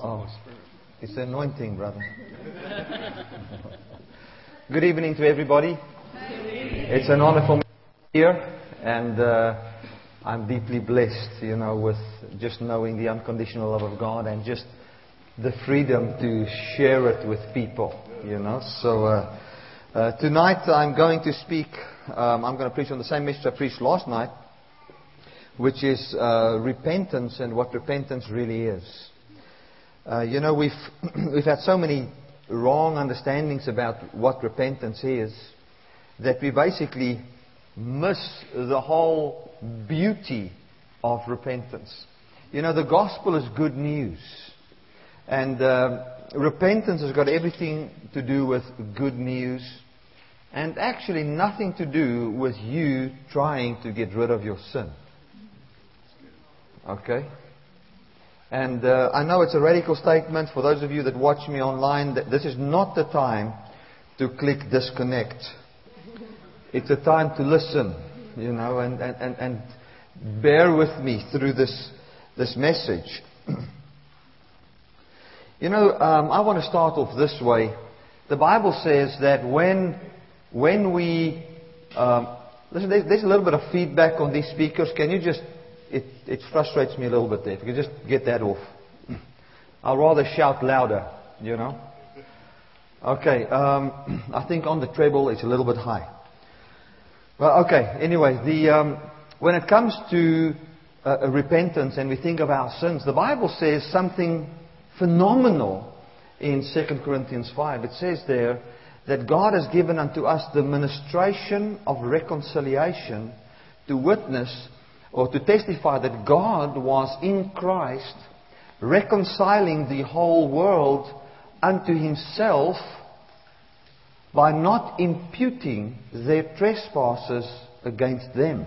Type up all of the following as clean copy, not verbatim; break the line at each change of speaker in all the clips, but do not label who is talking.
Oh, it's the anointing, brother. Good evening to everybody. It's an honor for me to be here, and I'm deeply blessed, with just knowing the unconditional love of God and just the freedom to share it with people, So tonight I'm going to speak, I'm going to preach on the same message I preached last night, which is repentance and what repentance really is. We've had so many wrong understandings about what repentance is that we basically miss the whole beauty of repentance. The gospel is good news. And repentance has got everything to do with good news and actually nothing to do with you trying to get rid of your sin. Okay? And I know it's a radical statement. For those of you that watch me online, this is not the time to click disconnect. It's a time to listen, and bear with me through this message. I want to start off this way. The Bible says that when we... listen, there's a little bit of feedback on these speakers. Can you just... It frustrates me a little bit there. If you can just get that off. I'll rather shout louder, Okay, I think on the treble it's a little bit high. Well, okay, anyway, when it comes to repentance and we think of our sins, the Bible says something phenomenal in 2 Corinthians 5. It says there that God has given unto us the ministration of reconciliation to witness or to testify that God was in Christ reconciling the whole world unto Himself by not imputing their trespasses against them.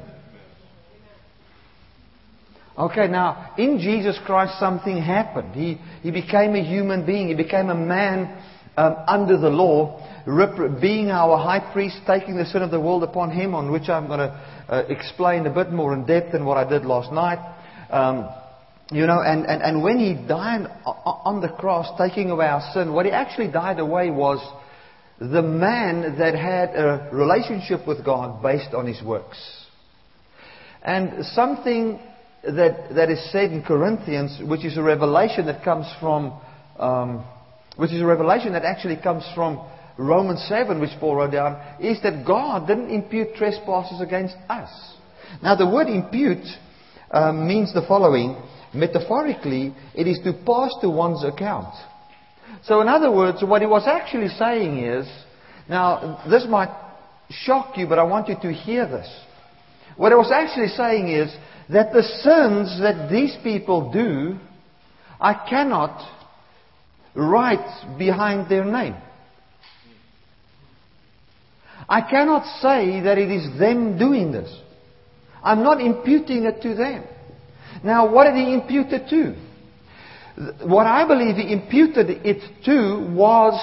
Okay, now, in Jesus Christ something happened. He became a human being. He became a man under the law, being our high priest, taking the sin of the world upon Him, on which I'm going to explain a bit more in depth than what I did last night. And when He died on the cross, taking away our sin, what He actually died away was the man that had a relationship with God based on his works. And something that is said in Corinthians, which is a revelation that comes from, which is a revelation that actually comes from Romans 7, which Paul wrote down, is that God didn't impute trespasses against us. Now the word impute means the following. Metaphorically, it is to pass to one's account. So in other words, what he was actually saying is, now this might shock you, but I want you to hear this. What he was actually saying is that the sins that these people do, I cannot write behind their name. I cannot say that it is them doing this. I'm not imputing it to them. Now, what did He impute it to? What I believe He imputed it to was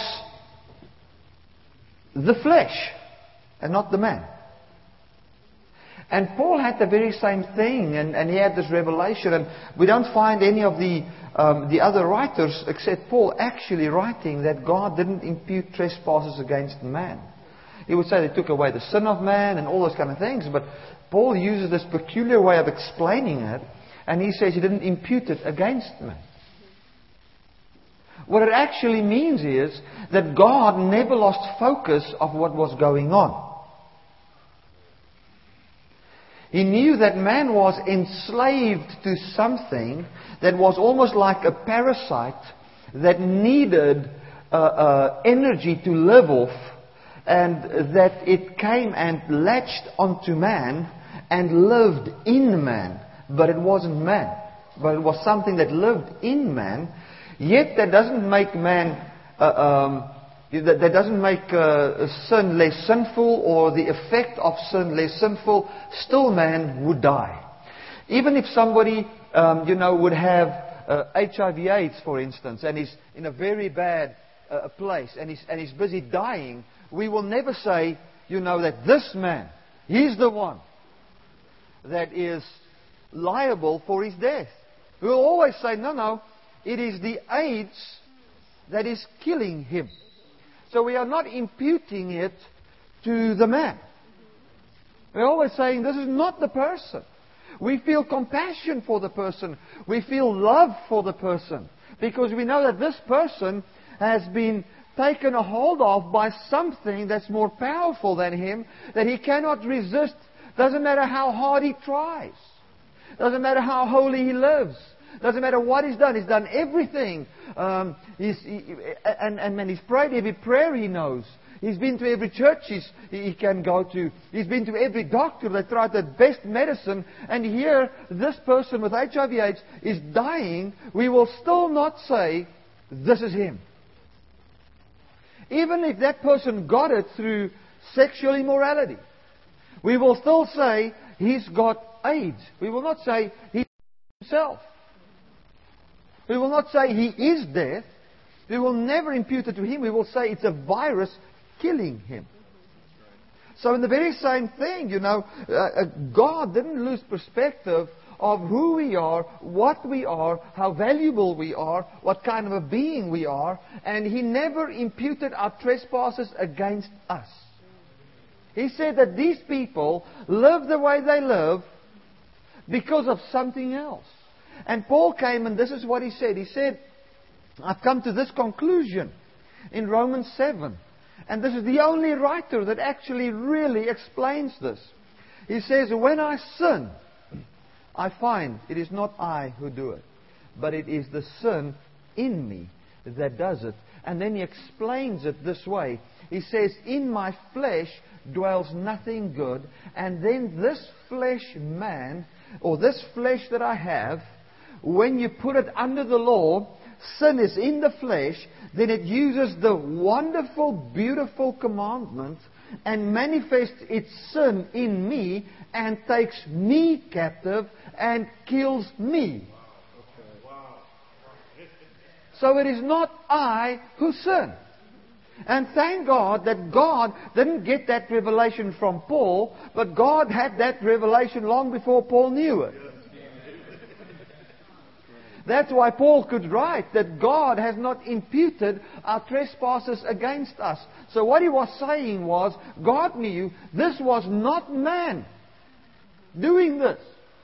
the flesh and not the man. And Paul had the very same thing, and he had this revelation, and we don't find any of the other writers except Paul actually writing that God didn't impute trespasses against man. He would say they took away the sin of man and all those kind of things, but Paul uses this peculiar way of explaining it, and he says he didn't impute it against man. What it actually means is that God never lost focus of what was going on. He knew that man was enslaved to something that was almost like a parasite that needed energy to live off, and that it came and latched onto man and lived in man. But it wasn't man. But it was something that lived in man. Yet that doesn't make man, that doesn't make sin less sinful or the effect of sin less sinful. Still man would die. Even if somebody, would have HIV/AIDS, for instance, and is in a very bad place and he's busy dying, we will never say, that this man, he's the one that is liable for his death. We will always say, no, it is the AIDS that is killing him. So we are not imputing it to the man. We're always saying this is not the person. We feel compassion for the person. We feel love for the person. Because we know that this person has been taken a hold of by something that's more powerful than him, that he cannot resist. Doesn't matter how hard he tries. Doesn't matter how holy he lives. Doesn't matter what he's done. He's done everything. And he's prayed every prayer he knows. He's been to every church he can go to. He's been to every doctor that tried the best medicine. And here, this person with HIV/AIDS is dying. We will still not say, this is him. Even if that person got it through sexual immorality, we will still say, he's got AIDS. We will not say, he's himself. We will not say, he is death. We will never impute it to him. We will say, it's a virus killing him. So in the very same thing, God didn't lose perspective of who we are, what we are, how valuable we are, what kind of a being we are, and He never imputed our trespasses against us. He said that these people live the way they live because of something else. And Paul came and this is what he said. He said, I've come to this conclusion in Romans 7. And this is the only writer that actually really explains this. He says, when I sin, I find it is not I who do it, but it is the sin in me that does it. And then he explains it this way. He says, in my flesh dwells nothing good, and then this flesh man, or this flesh that I have, when you put it under the law, sin is in the flesh, then it uses the wonderful, beautiful commandment and manifests its sin in me and takes me captive and kills me. So it is not I who sin. And thank God that God didn't get that revelation from Paul, but God had that revelation long before Paul knew it. That's why Paul could write that God has not imputed our trespasses against us. So what he was saying was, God knew this was not man doing this.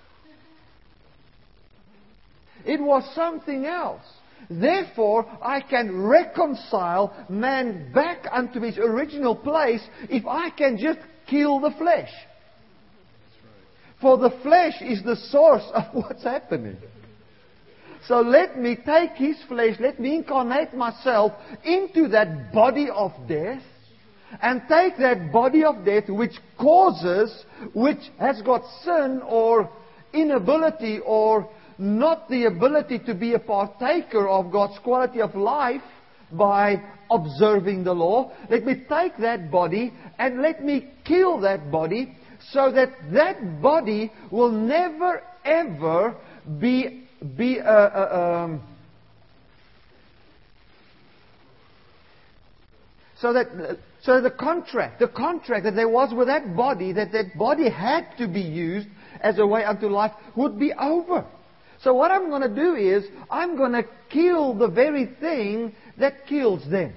It was something else. Therefore, I can reconcile man back unto his original place if I can just kill the flesh. For the flesh is the source of what's happening. So let me take his flesh, let me incarnate myself into that body of death, and take that body of death which has got sin or inability or not the ability to be a partaker of God's quality of life by observing the law. Let me take that body and let me kill that body so that that body will never ever be so the contract that there was with that body had to be used as a way unto life would be over. So what I'm going to do is I'm going to kill the very thing that kills them.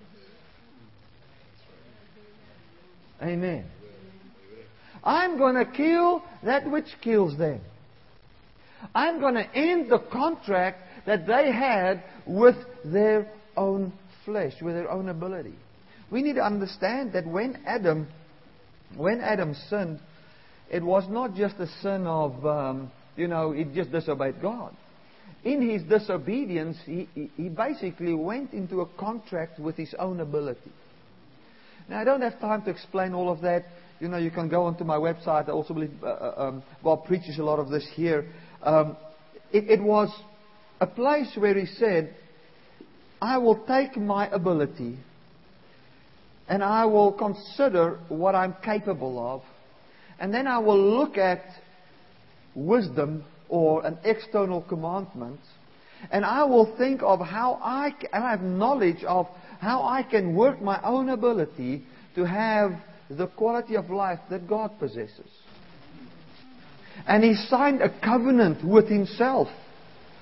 Amen. I'm going to kill that which kills them. I'm going to end the contract that they had with their own flesh, with their own ability. We need to understand that when Adam sinned, it was not just a sin of, he just disobeyed God. In his disobedience, he basically went into a contract with his own ability. Now, I don't have time to explain all of that. You can go onto my website. I also believe Bob preaches a lot of this here. It was a place where he said, I will take my ability and I will consider what I'm capable of, and then I will look at wisdom or an external commandment, and I will think of how I have knowledge of how I can work my own ability to have the quality of life that God possesses. And he signed a covenant with himself.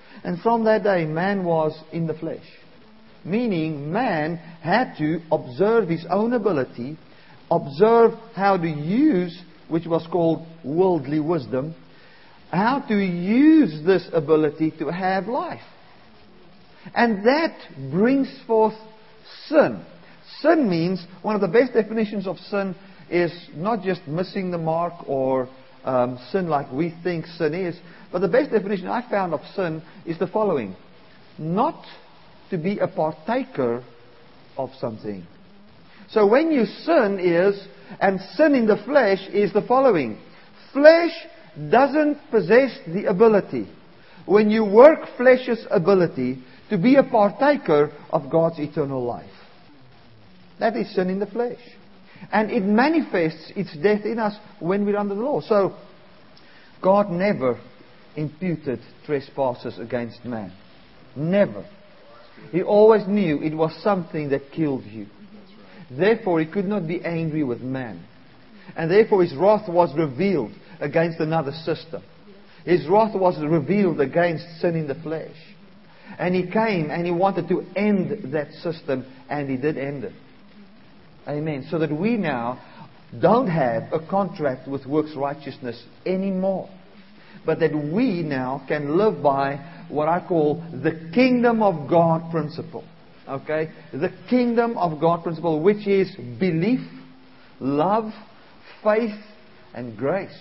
And from that day, man was in the flesh. Meaning, man had to observe his own ability, observe how to use, which was called worldly wisdom, how to use this ability to have life. And that brings forth sin. Sin means, one of the best definitions of sin is not just missing the mark or sin like we think sin is, but the best definition I found of sin is the following: not to be a partaker of something. So when you sin and sin in the flesh is the following: flesh doesn't possess the ability, when you work flesh's ability, to be a partaker of God's eternal life. That is sin in the flesh. And it manifests its death in us when we're under the law. So, God never imputed trespasses against man. Never. He always knew it was something that killed you. Therefore, He could not be angry with man. And therefore, His wrath was revealed against another system. His wrath was revealed against sin in the flesh. And He came and He wanted to end that system, and He did end it. Amen. So that we now don't have a contract with works righteousness anymore. But that we now can live by what I call the kingdom of God principle. Okay? The kingdom of God principle, which is belief, love, faith, and grace.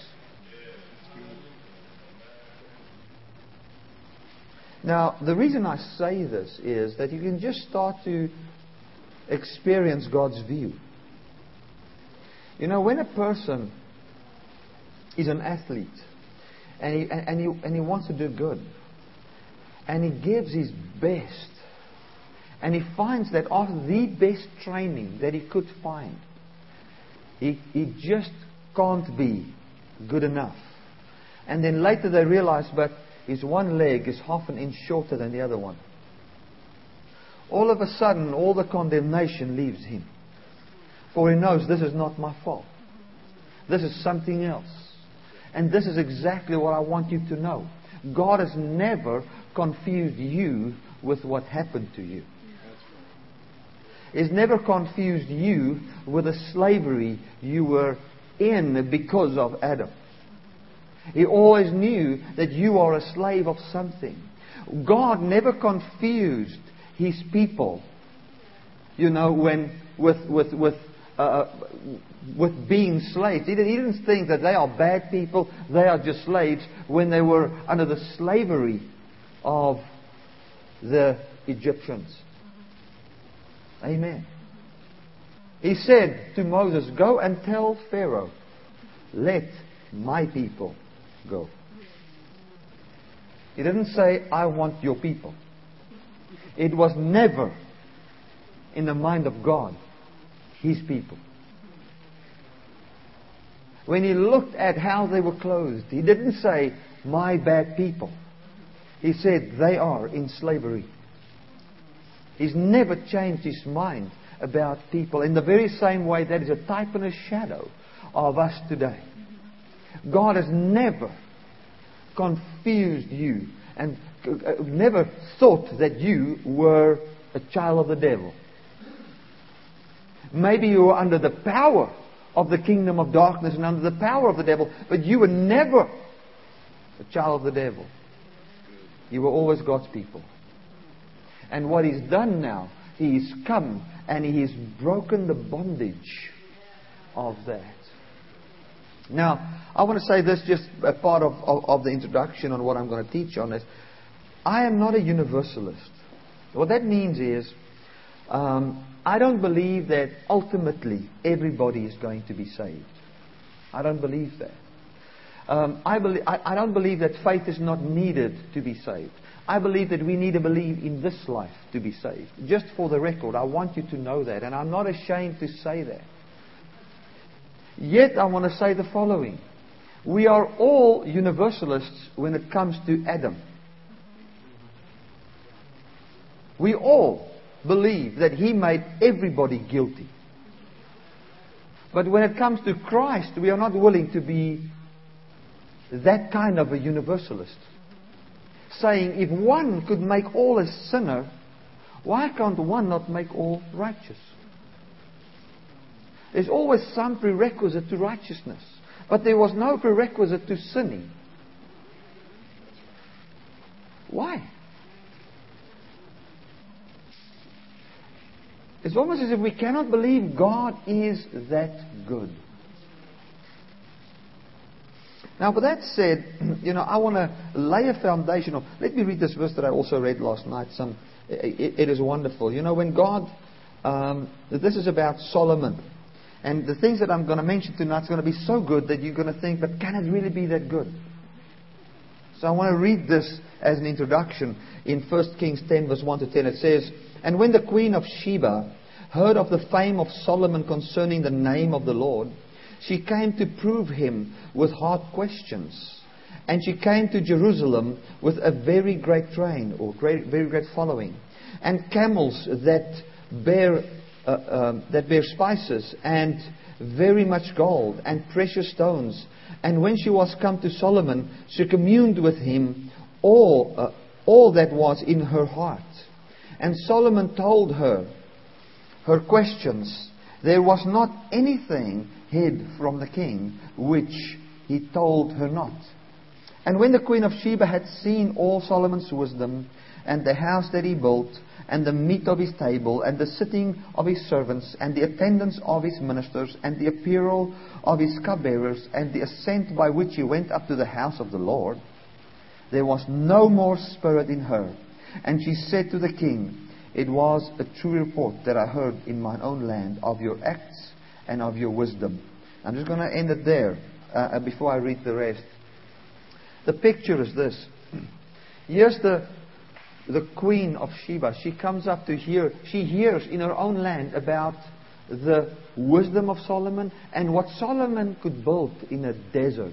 Now, the reason I say this is that you can just start to experience God's view. You know, when a person is an athlete and he wants to do good, and he gives his best, and he finds that after the best training that he could find, he just can't be good enough. And then later they realize, but his one leg is half an inch shorter than the other one. All of a sudden, all the condemnation leaves him. For he knows, this is not my fault. This is something else. And this is exactly what I want you to know. God has never confused you with what happened to you. He's never confused you with the slavery you were in because of Adam. He always knew that you are a slave of something. God never confused His people, you know, with being slaves. He didn't think that they are bad people, they are just slaves, when they were under the slavery of the Egyptians. Amen. He said to Moses, go and tell Pharaoh, let my people go. He didn't say, I want your people. It was never in the mind of God, His people. When He looked at how they were clothed, He didn't say, my bad people. He said, they are in slavery. He's never changed His mind about people. In the very same way, that is a type and a shadow of us today. God has never confused you and never thought that you were a child of the devil. Maybe you were under the power of the kingdom of darkness and under the power of the devil, but you were never a child of the devil. You were always God's people. And what He's done now, He's come and He's broken the bondage of that. Now, I want to say this, just a part of the introduction on what I'm going to teach on this. I am not a universalist. What that means is, I don't believe that ultimately everybody is going to be saved. I don't believe that. I don't believe that faith is not needed to be saved. I believe that we need to believe in this life to be saved. Just for the record, I want you to know that, and I'm not ashamed to say that. Yet I want to say the following. We are all universalists when it comes to Adam. We all believe that he made everybody guilty. But when it comes to Christ, we are not willing to be that kind of a universalist. saying, if one could make all a sinner, why can't one not make all righteous? There's always some prerequisite to righteousness. But there was no prerequisite to sinning. Why? It's almost as if we cannot believe God is that good. Now, with that said, I want to lay a foundation of... Let me read this verse that I also read last night. It is wonderful. When God... this is about Solomon. And the things that I'm going to mention tonight is going to be so good that you're going to think, but can it really be that good? So I want to read this as an introduction. In 1 Kings 10, verse 1 to 10, it says, "And when the queen of Sheba heard of the fame of Solomon concerning the name of the Lord, she came to prove him with hard questions. And she came to Jerusalem with a very great train, or very great following, and camels that bear spices, and very much gold, and precious stones. And when she was come to Solomon, she communed with him all that was in her heart. And Solomon told her questions. There was not anything hid from the king which he told her not. And when the queen of Sheba had seen all Solomon's wisdom, and the house that he built, and the meat of his table, and the sitting of his servants, and the attendance of his ministers, and the apparel of his cupbearers, and the ascent by which he went up to the house of the Lord, there was no more spirit in her. And she said to the king, It was a true report that I heard in mine own land of your acts and of your wisdom." I'm just going to end it there before I read the rest. The picture is this. Here's the queen of Sheba. She comes up to hear. She hears in her own land about the wisdom of Solomon and what Solomon could build in a desert.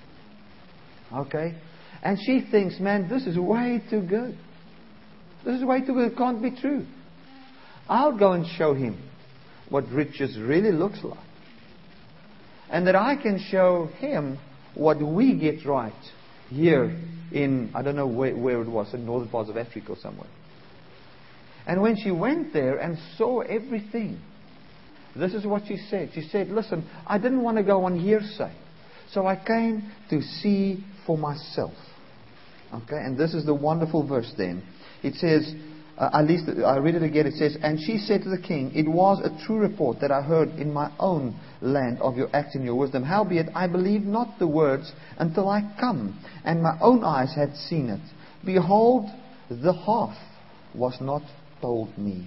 Okay? And she thinks, man, this is way too good. This is way too good. It can't be true. I'll go and show him what riches really looks like. And that I can show him what we get right here in, I don't know where it was, in northern parts of Africa or somewhere. And when she went there and saw everything, this is what she said. She said, listen, I didn't want to go on hearsay. So I came to see for myself. Okay, and this is the wonderful verse then. It says, at least I read it again, it says, "And she said to the king, It was a true report that I heard in my own land of your acts and your wisdom. Howbeit I believed not the words until I come, and my own eyes had seen it. Behold, the half was not told me.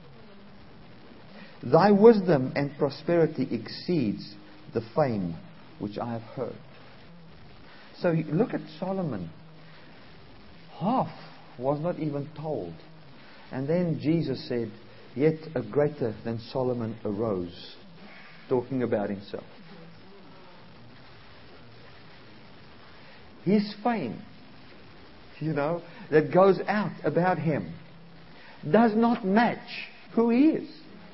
Thy wisdom and prosperity exceeds the fame which I have heard." So look at Solomon. Half was not even told. And then Jesus said, "Yet a greater than Solomon arose," talking about himself. His fame, that goes out about him, does not match who he is.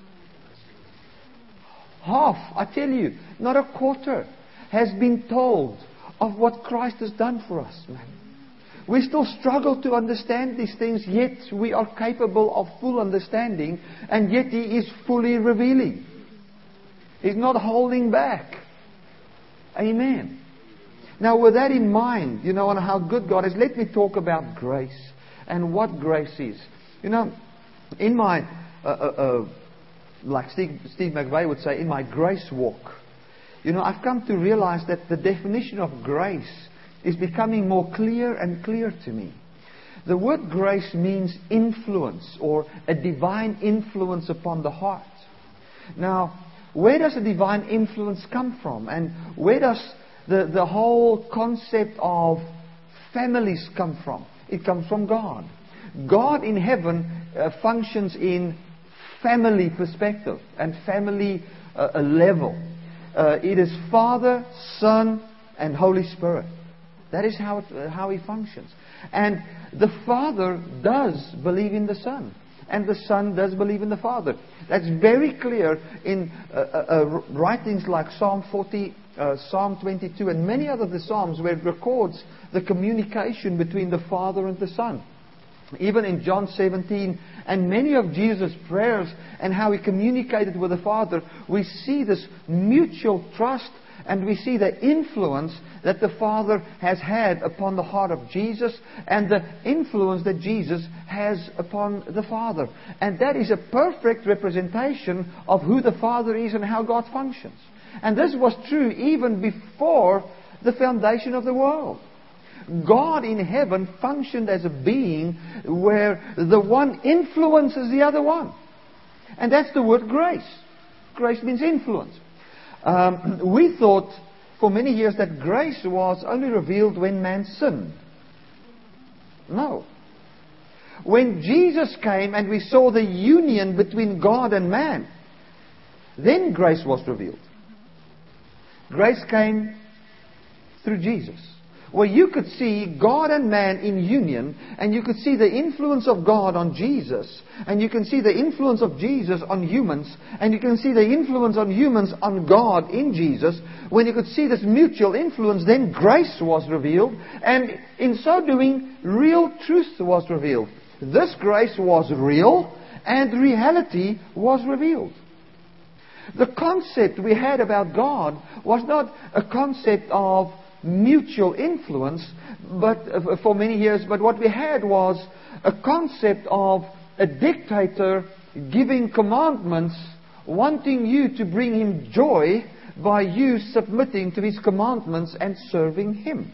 Half, I tell you, not a quarter, has been told of what Christ has done for us, man. We still struggle to understand these things, yet we are capable of full understanding, and yet He is fully revealing. He's not holding back. Amen. Now, with that in mind, on how good God is, let me talk about grace and what grace is. In my, like Steve McVeigh would say, in my grace walk, I've come to realize that the definition of grace is becoming more clear and clear to me. The word grace means influence, or a divine influence upon the heart. Now, where does a divine influence come from? And where does the whole concept of families come from? It comes from God. God in heaven functions in family perspective and family level. It is Father, Son, and Holy Spirit. That is how He functions. And the Father does believe in the Son. And the Son does believe in the Father. That's very clear in writings like Psalm 40 Psalm 22 and many other of the Psalms where it records the communication between the Father and the Son. Even in John 17 and many of Jesus' prayers and how He communicated with the Father, we see this mutual trust and we see the influence that the Father has had upon the heart of Jesus and the influence that Jesus has upon the Father. And that is a perfect representation of who the Father is and how God functions. And this was true even before the foundation of the world. God in heaven functioned as a being where the one influences the other one. And that's the word grace. Grace means influence. We thought for many years that grace was only revealed when man sinned. No. When Jesus came and we saw the union between God and man, then grace was revealed. Grace came through Jesus, where you could see God and man in union, and you could see the influence of God on Jesus, and you can see the influence of Jesus on humans, and you can see the influence on humans on God in Jesus. When you could see this mutual influence, then grace was revealed, and in so doing, real truth was revealed. This grace was real, and reality was revealed. The concept we had about God was not a concept of mutual influence, but for many years, but what we had was a concept of a dictator giving commandments, wanting you to bring him joy by you submitting to his commandments and serving him.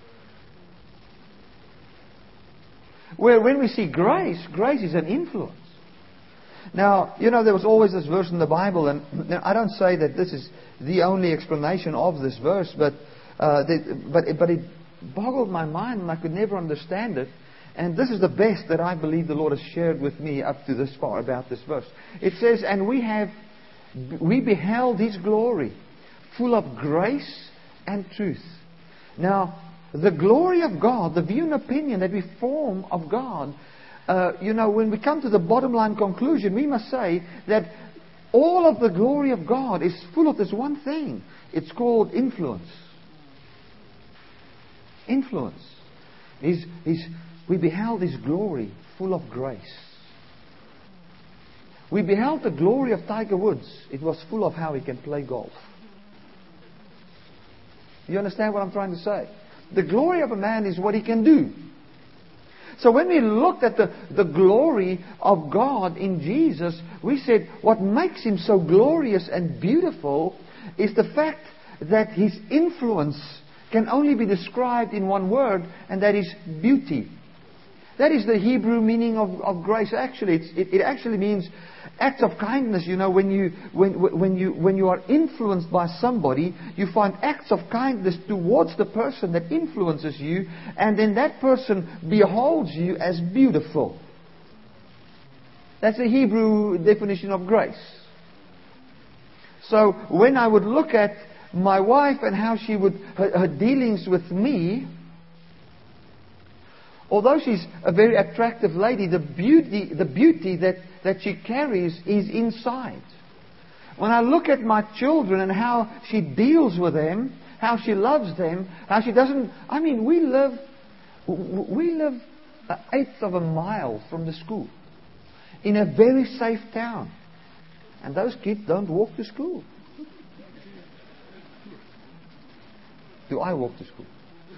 Where when we see grace, grace is an influence. Now, there was always this verse in the Bible, and I don't say that this is the only explanation of this verse, but it boggled my mind and I could never understand it. And this is the best that I believe the Lord has shared with me up to this far about this verse. It says, and we beheld His glory, full of grace and truth. Now, the glory of God, the view and opinion that we form of God, when we come to the bottom line conclusion, we must say that all of the glory of God is full of this one thing. It's called influence. Influence. We beheld His glory full of grace. We beheld the glory of Tiger Woods. It was full of how he can play golf. You understand what I'm trying to say? The glory of a man is what he can do. So when we looked at the glory of God in Jesus, we said what makes Him so glorious and beautiful is the fact that His influence can only be described in one word, and that is beauty. That is the Hebrew meaning of grace. Actually, it actually means acts of kindness. When you are influenced by somebody, you find acts of kindness towards the person that influences you, and then that person beholds you as beautiful. That's the Hebrew definition of grace. So when I would look at my wife and how she would her dealings with me, although she's a very attractive lady, the beauty that she carries is inside. When I look at my children and how she deals with them, how she loves them, how she doesn't. I mean, we live an eighth of a mile from the school, in a very safe town, and those kids don't walk to school. Do I walk to school?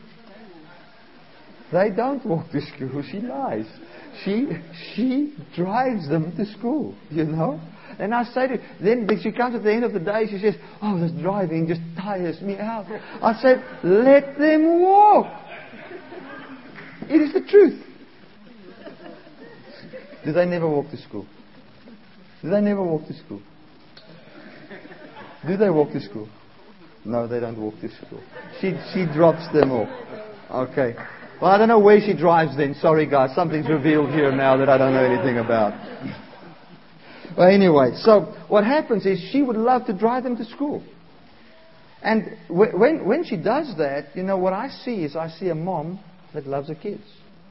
They don't walk to school. She lies. She drives them to school, And I say to her, then she comes at the end of the day, she says, "Oh, this driving just tires me out." I said, "Let them walk." It is the truth. Do they never walk to school? Do they never walk to school? Do they walk to school? No, they don't walk to school. She drops them off. Okay. Well, I don't know where she drives then. Sorry, guys. Something's revealed here now that I don't know anything about. Well, anyway, so what happens is she would love to drive them to school. And when she does that, what I see is I see a mom that loves her kids.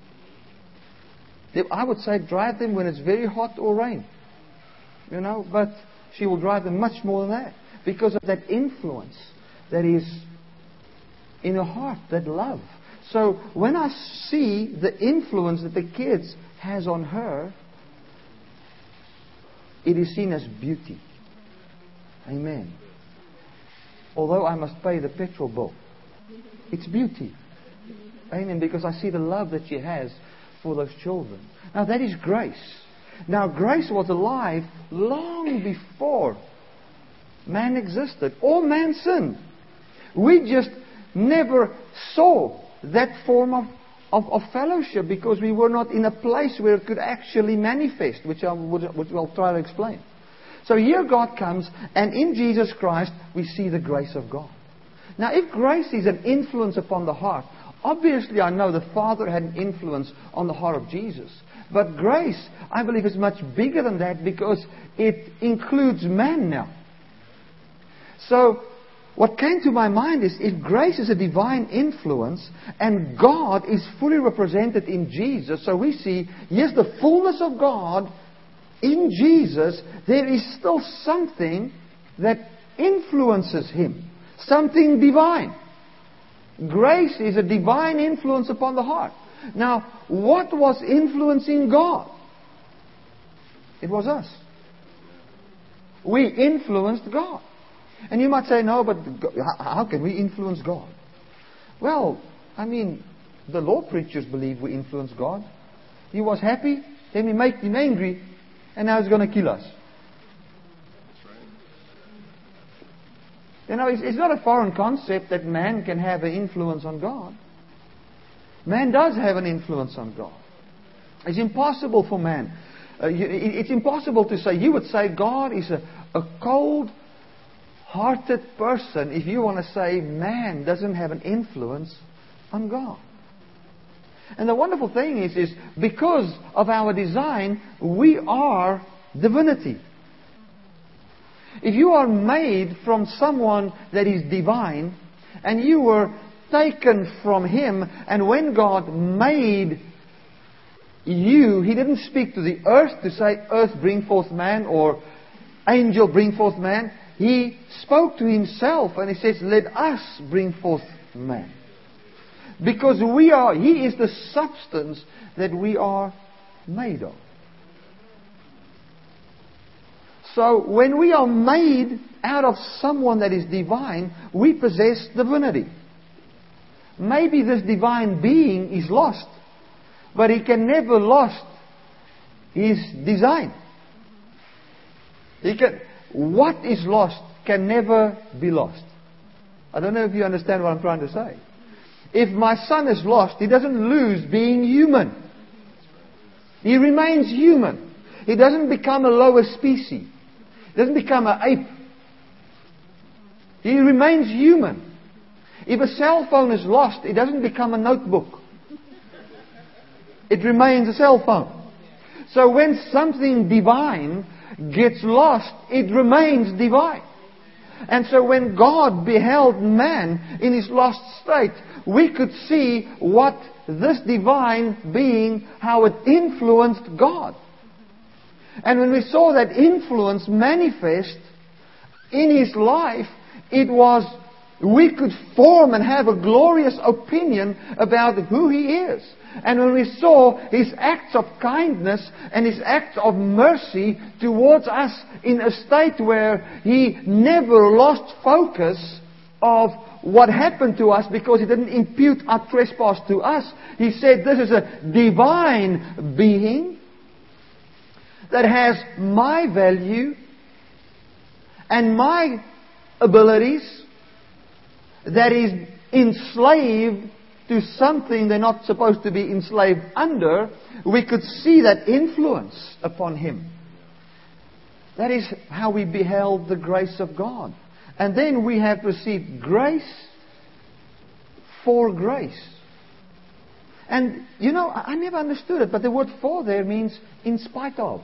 I would say drive them when it's very hot or rain. But she will drive them much more than that because of that influence that is in her heart, that love. So when I see the influence that the kids has on her, it is seen as beauty. Amen. Although I must pay the petrol bill, it's beauty. Amen. Because I see the love that she has for those children. Now that is grace. Now grace was alive long before man existed. All man sinned. We just never saw that form of fellowship because we were not in a place where it could actually manifest, which I'll try to explain. So here God comes, and in Jesus Christ we see the grace of God. Now if grace is an influence upon the heart, obviously I know the Father had an influence on the heart of Jesus. But grace, I believe, is much bigger than that because it includes man now. So what came to my mind is, if grace is a divine influence and God is fully represented in Jesus, so we see, yes, the fullness of God in Jesus, there is still something that influences Him. Something divine. Grace is a divine influence upon the heart. Now, what was influencing God? It was us. We influenced God. And you might say, no, but how can we influence God? Well, I mean, the law preachers believe we influence God. He was happy, then we made Him angry, and now He's going to kill us. You know, it's not a foreign concept that man can have an influence on God. Man does have an influence on God. It's impossible for man. It's impossible to say. You would say God is a cold-hearted person if you want to say man doesn't have an influence on God. And the wonderful thing is because of our design, we are divinity. If you are made from someone that is divine, and you were taken from Him, and when God made you, He didn't speak to the earth to say, earth bring forth man, or angel bring forth man. He spoke to Himself, and He says, let us bring forth man. Because He is the substance that we are made of. So when we are made out of someone that is divine, we possess divinity. Maybe this divine being is lost, but he can never lost his design. What is lost can never be lost. I don't know if you understand what I'm trying to say. If my son is lost, he doesn't lose being human. He remains human. He doesn't become a lower species. He doesn't become an ape. He remains human. If a cell phone is lost, it doesn't become a notebook. It remains a cell phone. So when something divine gets lost, it remains divine. And so when God beheld man in his lost state, we could see what this divine being, how it influenced God. And when we saw that influence manifest in his life, we could form and have a glorious opinion about who he is. And when we saw his acts of kindness and his acts of mercy towards us in a state where he never lost focus of what happened to us because he didn't impute our trespass to us. He said, this is a divine being that has my value and my abilities, that is enslaved to something they're not supposed to be enslaved under. We could see that influence upon him. That is how we beheld the grace of God. And then we have received grace for grace. And, I never understood it, but the word for there means in spite of.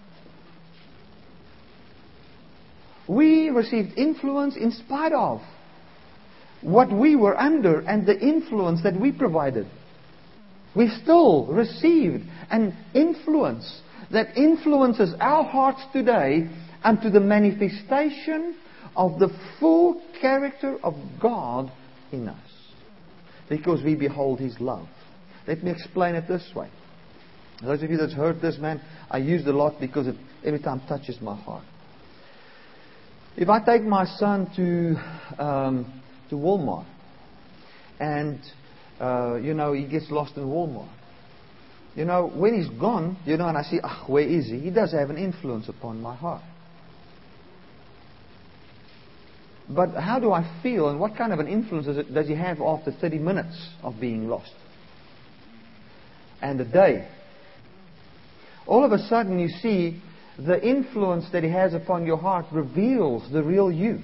We received influence in spite of what we were under and the influence that we provided. We still received an influence that influences our hearts today unto the manifestation of the full character of God in us. Because we behold His love. Let me explain it this way. Those of you that's heard this, man, I use it a lot because it every time touches my heart. If I take my son to Walmart and he gets lost in Walmart. When he's gone, and I see, where is he? He does have an influence upon my heart. But how do I feel, and what kind of an influence does he have after 30 minutes of being lost? And a day. All of a sudden you see the influence that he has upon your heart reveals the real you.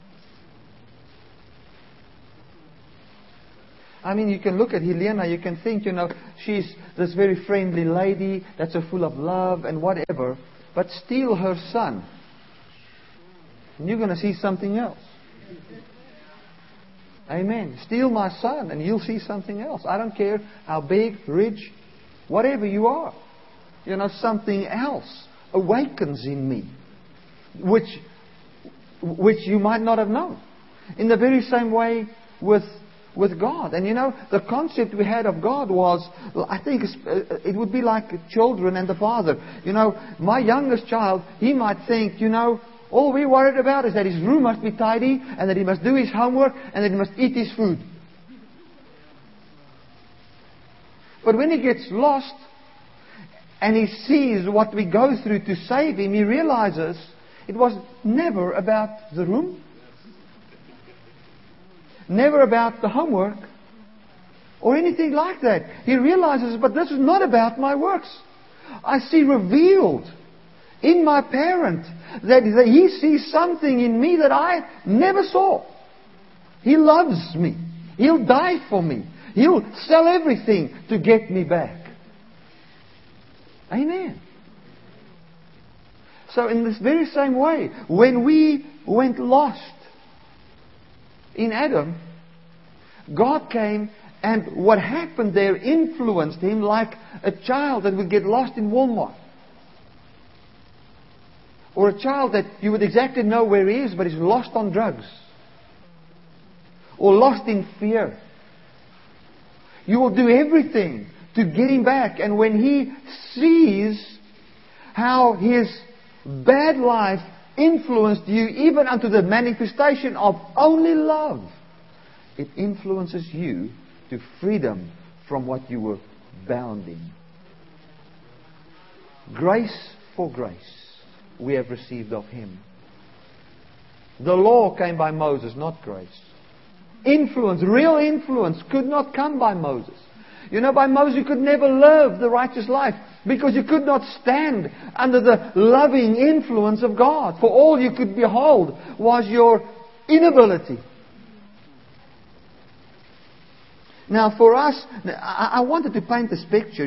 I mean, you can look at Helena, you can think, she's this very friendly lady that's so full of love and whatever, but steal her son, and you're going to see something else. Amen. Steal my son and you'll see something else. I don't care how big, rich, whatever you are. Something else awakens in me, which you might not have known. In the very same way with God. And the concept we had of God was, I think it would be like children and the father. My youngest child, he might think, all we're worried about is that his room must be tidy, and that he must do his homework, and that he must eat his food. But when he gets lost, and he sees what we go through to save him, he realizes it was never about the room, never about the homework, or anything like that. He realizes, but this is not about my works. I see revealed in my parent that he sees something in me that I never saw. He loves me. He'll die for me. He'll sell everything to get me back. Amen. So in this very same way, when we went lost in Adam, God came, and what happened there influenced him like a child that would get lost in Walmart. Or a child that you would exactly know where he is, but he's lost on drugs. Or lost in fear. You will do everything to get him back. And when he sees how his bad life influenced you, even unto the manifestation of only love, it influences you to freedom from what you were bound in. Grace for grace we have received of Him. The law came by Moses, not grace. Influence, real influence, could not come by Moses. By Moses you could never live the righteous life because you could not stand under the loving influence of God. For all you could behold was your inability. Now for us, I wanted to paint this picture,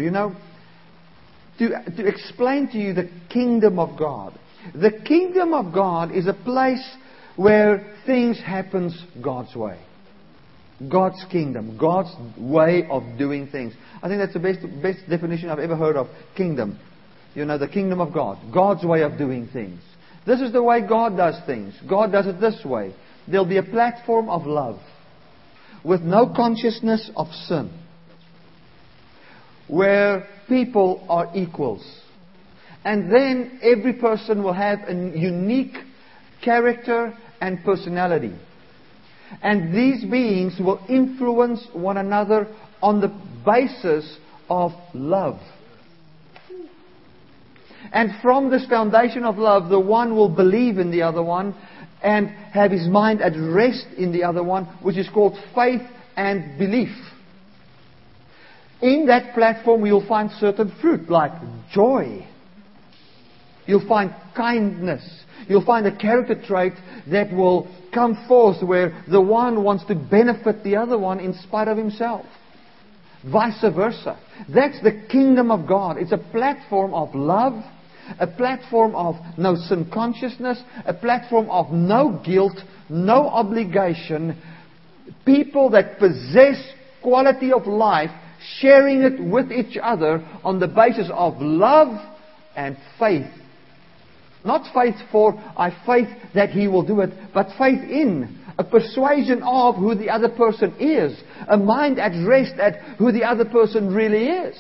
to explain to you the kingdom of God. The kingdom of God is a place where things happen God's way. God's kingdom, God's way of doing things. I think that's the best definition I've ever heard of kingdom. The kingdom of God. God's way of doing things. This is the way God does things. God does it this way. There'll be a platform of love with no consciousness of sin, where people are equals. And then every person will have a unique character and personality. And these beings will influence one another on the basis of love. And from this foundation of love, the one will believe in the other one and have his mind at rest in the other one, which is called faith and belief. In that platform you'll find certain fruit like joy. You'll find kindness. You'll find a character trait that will come forth where the one wants to benefit the other one in spite of himself. Vice versa. That's the kingdom of God. It's a platform of love, a platform of no sin consciousness, a platform of no guilt, no obligation. People that possess quality of life, sharing it with each other on the basis of love and faith. Not faith for, I faith that He will do it, but faith in, a persuasion of who the other person is. A mind at rest at who the other person really is.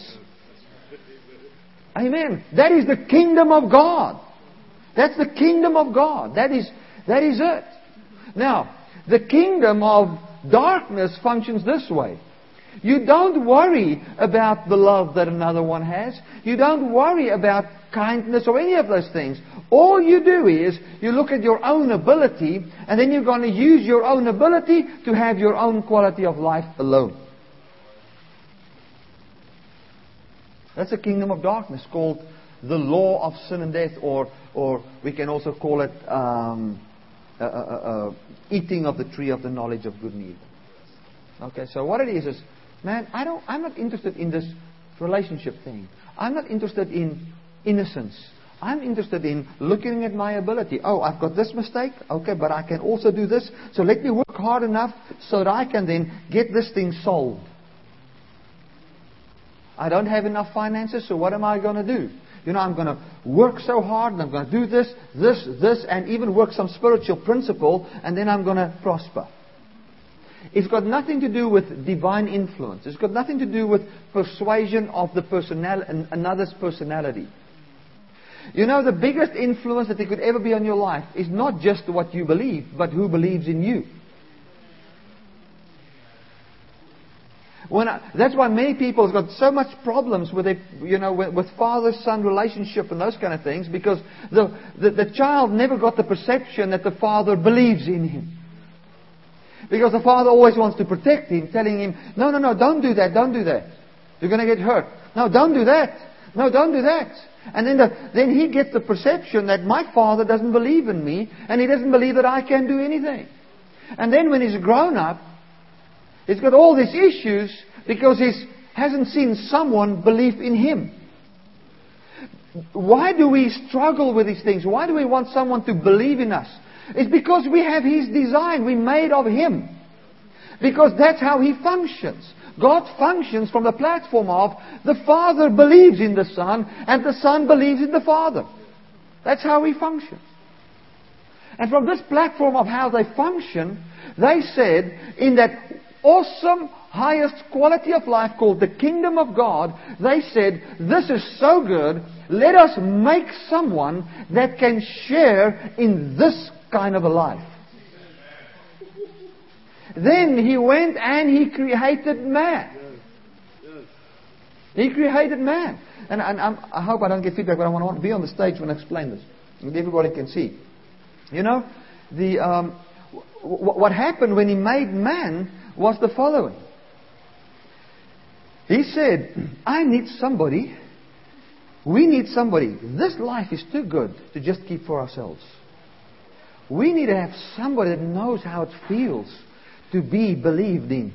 Amen. That is the kingdom of God. That's the kingdom of God. That is it. Now, the kingdom of darkness functions this way. You don't worry about the love that another one has. You don't worry about kindness or any of those things. All you do is you look at your own ability, and then you're going to use your own ability to have your own quality of life alone. That's a kingdom of darkness called the law of sin and death, or we can also call it eating of the tree of the knowledge of good and evil. Okay, so what it is, man, I'm not interested in this relationship thing. I'm not interested in innocence. I'm interested in looking at my ability. Oh, I've got this mistake. Okay, but I can also do this. So let me work hard enough so that I can then get this thing solved. I don't have enough finances, so what am I going to do? I'm going to work so hard, and I'm going to do this, and even work some spiritual principle, and then I'm going to prosper. It's got nothing to do with divine influence. It's got nothing to do with persuasion of another's personality. The biggest influence that there could ever be on your life is not just what you believe, but who believes in you. That's why many people have got so much problems with with father-son relationship and those kind of things, because the child never got the perception that the father believes in him. Because the father always wants to protect him, telling him, no, don't do that, don't do that. You're going to get hurt. No, don't do that. No, don't do that. And then he gets the perception that my father doesn't believe in me, and he doesn't believe that I can do anything. And then when he's grown up, he's got all these issues because he hasn't seen someone believe in him. Why do we struggle with these things? Why do we want someone to believe in us? It's because we have His design. We're made of Him. Because that's how He functions. God functions from the platform of the Father believes in the Son, and the Son believes in the Father. That's how He functions. And from this platform of how they function, they said, in that awesome, highest quality of life called the kingdom of God, they said, this is so good, let us make someone that can share in this kind of a life. Then He went and He created man. He created man. And I hope I don't get feedback, but I want to be on the stage when I explain this, and everybody can see. What happened when He made man was the following. He said, I need somebody. We need somebody. This life is too good to just keep for ourselves. We need to have somebody that knows how it feels to be believed in.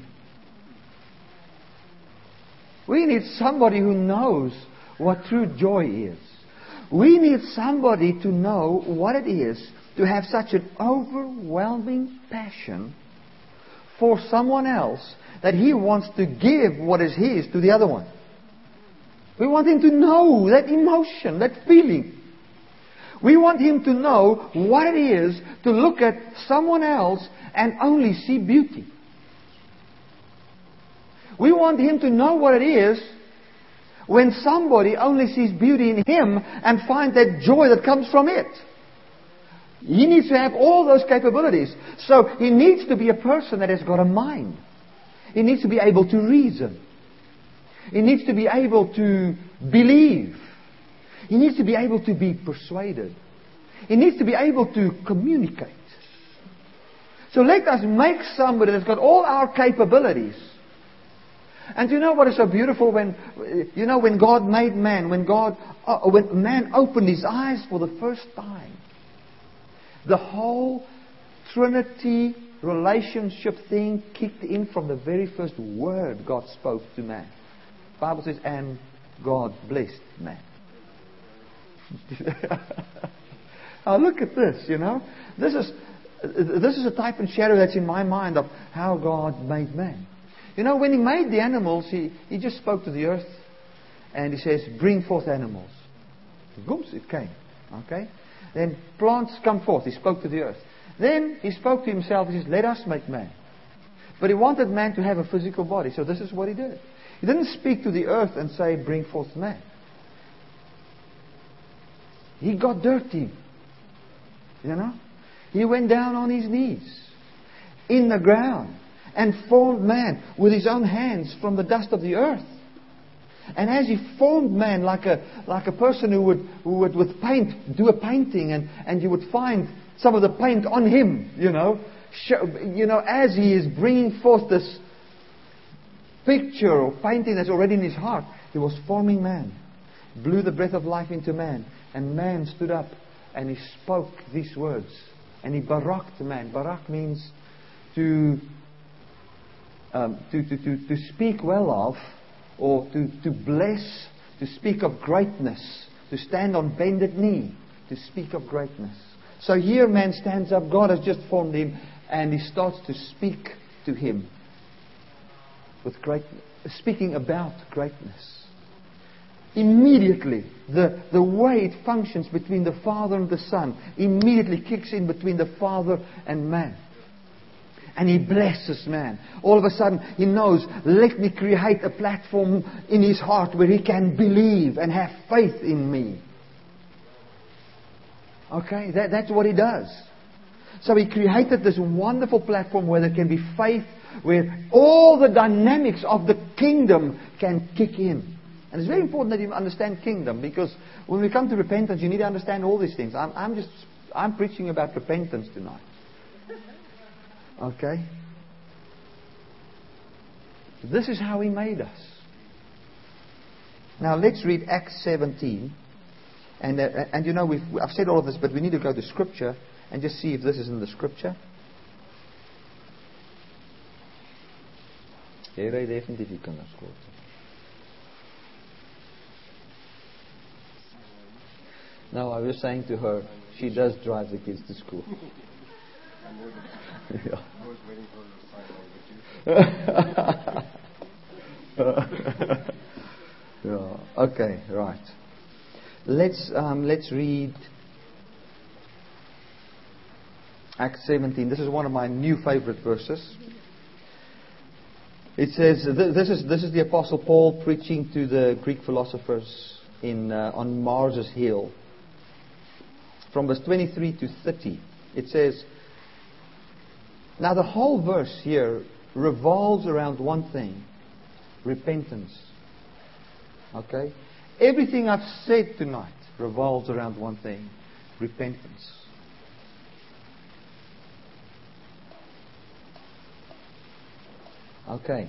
We need somebody who knows what true joy is. We need somebody to know what it is to have such an overwhelming passion for someone else that he wants to give what is his to the other one. We want him to know that emotion, that feeling. We want him to know what it is to look at someone else and only see beauty. We want him to know what it is when somebody only sees beauty in him and finds that joy that comes from it. He needs to have all those capabilities. So he needs to be a person that has got a mind. He needs to be able to reason. He needs to be able to believe. He needs to be able to be persuaded. He needs to be able to communicate. So let us make somebody that's got all our capabilities. And you know what is so beautiful when God made man, when man opened his eyes for the first time, the whole Trinity relationship thing kicked in from the very first word God spoke to man. The Bible says, and God blessed man. Now look at this, This is a type and shadow that's in my mind of how God made man. When He made the animals, He just spoke to the earth and He says, bring forth animals. Goops, it came. Okay? Then plants come forth. He spoke to the earth. Then He spoke to Himself. He says, let us make man. But He wanted man to have a physical body. So this is what He did. He didn't speak to the earth and say, bring forth man. He got dirty. You know? He went down on His knees in the ground and formed man with His own hands from the dust of the earth. And as He formed man like a person who would with paint do a painting, and you would find some of the paint on him, as He is bringing forth this picture or painting that's already in His heart, He was forming man, blew the breath of life into man, and man stood up and he spoke these words, and He baraked man. Barak means to speak well of, or to bless, to speak of greatness, to stand on bended knee, to speak of greatness. So here man stands up, God has just formed him, and He starts to speak to him with speaking about greatness. Immediately, the way it functions between the Father and the Son immediately kicks in between the Father and man. And He blesses man. All of a sudden, He knows, let me create a platform in his heart where he can believe and have faith in me. Okay, that's what He does. So He created this wonderful platform where there can be faith, where all the dynamics of the kingdom can kick in. And it's very important that you understand kingdom, because when we come to repentance, you need to understand all these things. I'm preaching about repentance tonight. Okay? This is how He made us. Now let's read Acts 17. And I've said all of this, but we need to go to Scripture and just see if this is in the Scripture. No, I was saying to her, she does drive the kids to school. Yeah.
I was waiting for her to sign over to.
Yeah. Okay, right. Let's read Acts 17. This is one of my new favorite verses. It says, this is the Apostle Paul preaching to the Greek philosophers on Mars' Hill. From verse 23 to 30, it says, now the whole verse here revolves around one thing: repentance. Okay? Everything I've said tonight revolves around one thing: repentance. Okay.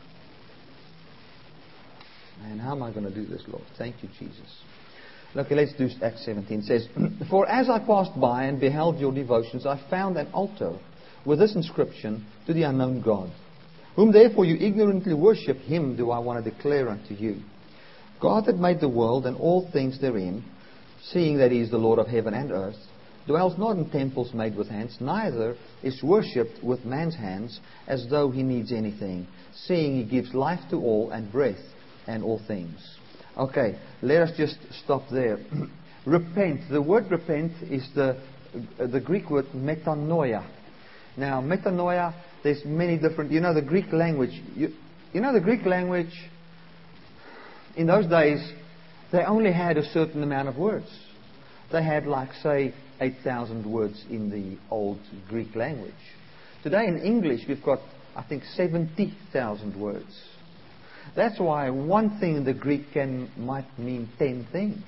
And how am I going to do this, Lord? Thank you, Jesus. Okay, let's do Acts 17. It says, for as I passed by and beheld your devotions, I found an altar with this inscription: to the unknown God, whom therefore you ignorantly worship, Him do I want to declare unto you. God that made the world and all things therein, seeing that He is the Lord of heaven and earth, dwells not in temples made with hands, neither is worshipped with man's hands, as though He needs anything, seeing He gives life to all and breath and all things. Okay, let us just stop there. Repent. The word repent is the Greek word metanoia. Now, metanoia, there's many different... the Greek language... the Greek language... In those days, they only had a certain amount of words. They had, say, 8,000 words in the old Greek language. Today in English, we've got, I think, 70,000 words. That's why one thing in the Greek might mean 10 things.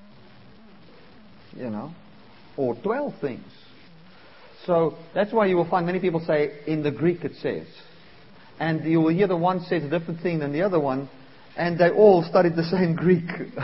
Or 12 things. So that's why you will find many people say, in the Greek it says. And you will hear the one says a different thing than the other one. And they all studied the same Greek,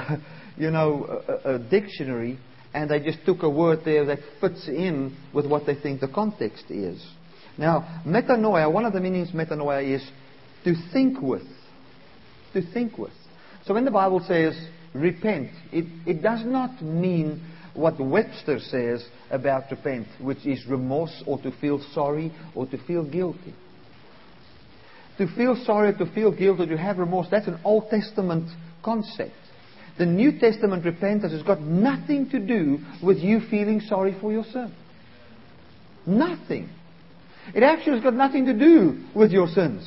a dictionary. And they just took a word there that fits in with what they think the context is. Now, metanoia, one of the meanings of metanoia is to think with. To think with. So when the Bible says repent, it does not mean what Webster says about repent, which is remorse or to feel sorry or to feel guilty. To feel sorry, to feel guilty, to have remorse, that's an Old Testament concept. the New Testament repentance has got nothing to do with you feeling sorry for your sin. Nothing. It actually has got nothing to do with your sins.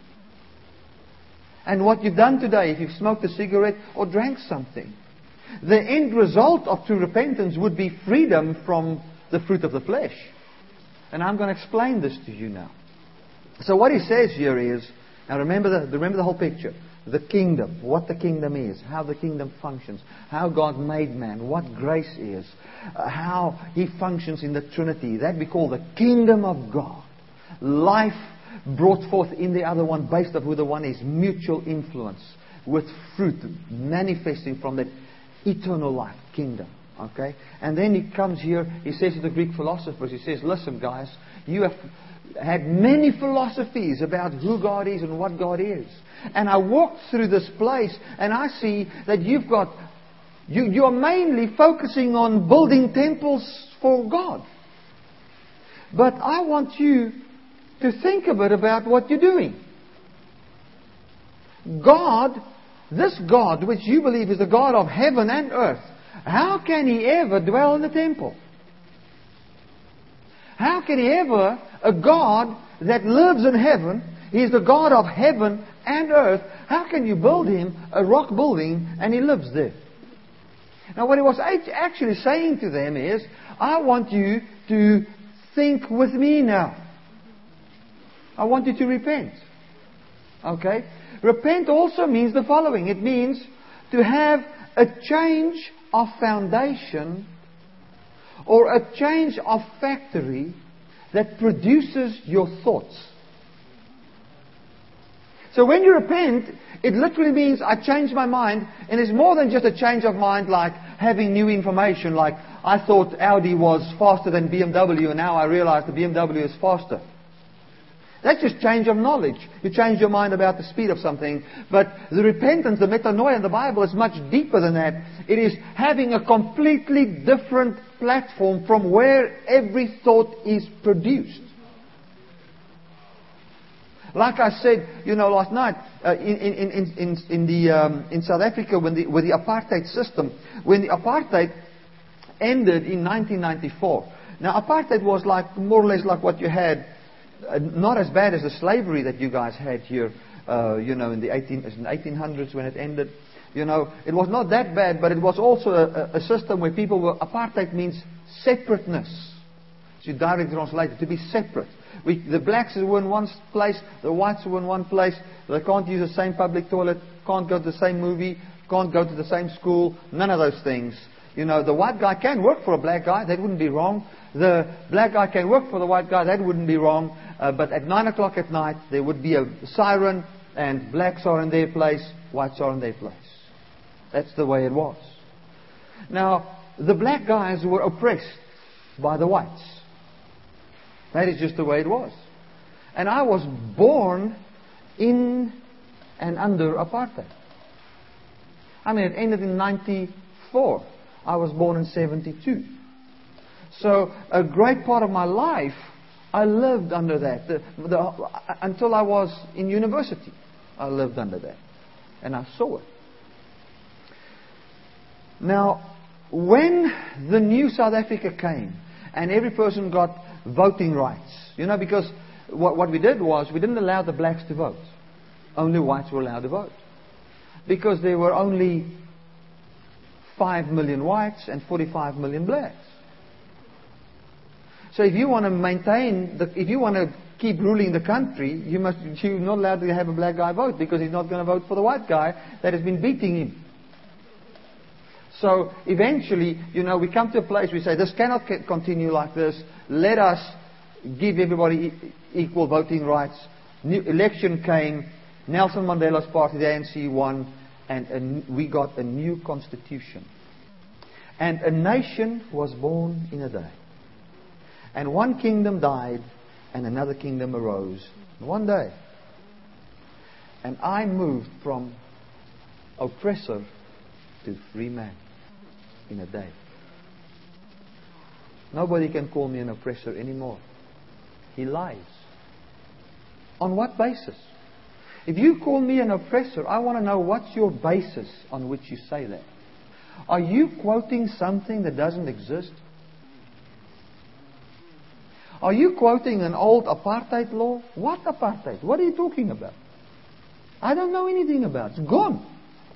And what you've done today, if you've smoked a cigarette or drank something. The end result of true repentance would be freedom from the fruit of the flesh. And I'm going to explain this to you now. So what he says here is, now remember the whole picture. The kingdom, what the kingdom is, how the kingdom functions, how God made man, what grace is, how He functions in the Trinity. That we call the kingdom of God. Life brought forth in the other one based on who the one is. Mutual influence with fruit manifesting from that eternal life, kingdom. Okay? And then he comes here, he says to the Greek philosophers, he says, listen guys, you have had many philosophies about who God is and what God is. And I walked through this place and I see that you're mainly focusing on building temples for God. But I want you to think a bit about what you're doing. God, this God which you believe is the God of heaven and earth, how can He ever dwell in the temple? How can He ever, a God that lives in heaven, He is the God of heaven and earth, how can you build Him a rock building and He lives there? Now what He was actually saying to them is, I want you to think with me now. I want you to repent. Okay? Repent also means the following. It means to have a change of foundation or a change of factory that produces your thoughts. So when you repent, it literally means I change my mind, and it's more than just a change of mind like having new information, like I thought Audi was faster than BMW and now I realize the BMW is faster. That's just change of knowledge. You change your mind about the speed of something. But the repentance, the metanoia in the Bible is much deeper than that. It is having a completely different platform from where every thought is produced. Like I said, last night in South Africa, with the apartheid system, when the apartheid ended in 1994. Now, apartheid was like more or less like what you had. Not as bad as the slavery that you guys had here, in the 1800s when it ended. It was not that bad, but it was also a system where people were... Apartheid means separateness. So you directly translate it, to be separate. The blacks were in one place, the whites were in one place. They can't use the same public toilet, can't go to the same movie, can't go to the same school, none of those things. The white guy can work for a black guy, that wouldn't be wrong. The black guy can work for the white guy, that wouldn't be wrong. But at 9 o'clock at night, there would be a siren, and blacks are in their place, whites are in their place. That's the way it was. Now, the black guys were oppressed by the whites. That is just the way it was. And I was born in and under apartheid. I mean, it ended in 94. I was born in 72. So a great part of my life, I lived under that. Until I was in university, I lived under that. And I saw it. Now, when the new South Africa came, and every person got voting rights, because what we did was, we didn't allow the blacks to vote. Only whites were allowed to vote. Because there were only 5 million whites and 45 million blacks. So if you want to if you want to keep ruling the country, you're not allowed to have a black guy vote, because he's not going to vote for the white guy that has been beating him. So eventually, we come to a place we say, this cannot continue like this. Let us give everybody equal voting rights. New election came. Nelson Mandela's party, the ANC, won. And we got a new constitution. And a nation was born in a day. And one kingdom died, and another kingdom arose in one day. And I moved from oppressor to free man in a day. Nobody can call me an oppressor anymore. He lies. On what basis? If you call me an oppressor, I want to know what's your basis on which you say that. Are you quoting something that doesn't exist? Are you quoting an old apartheid law? What apartheid? What are you talking about? I don't know anything about it. It's gone.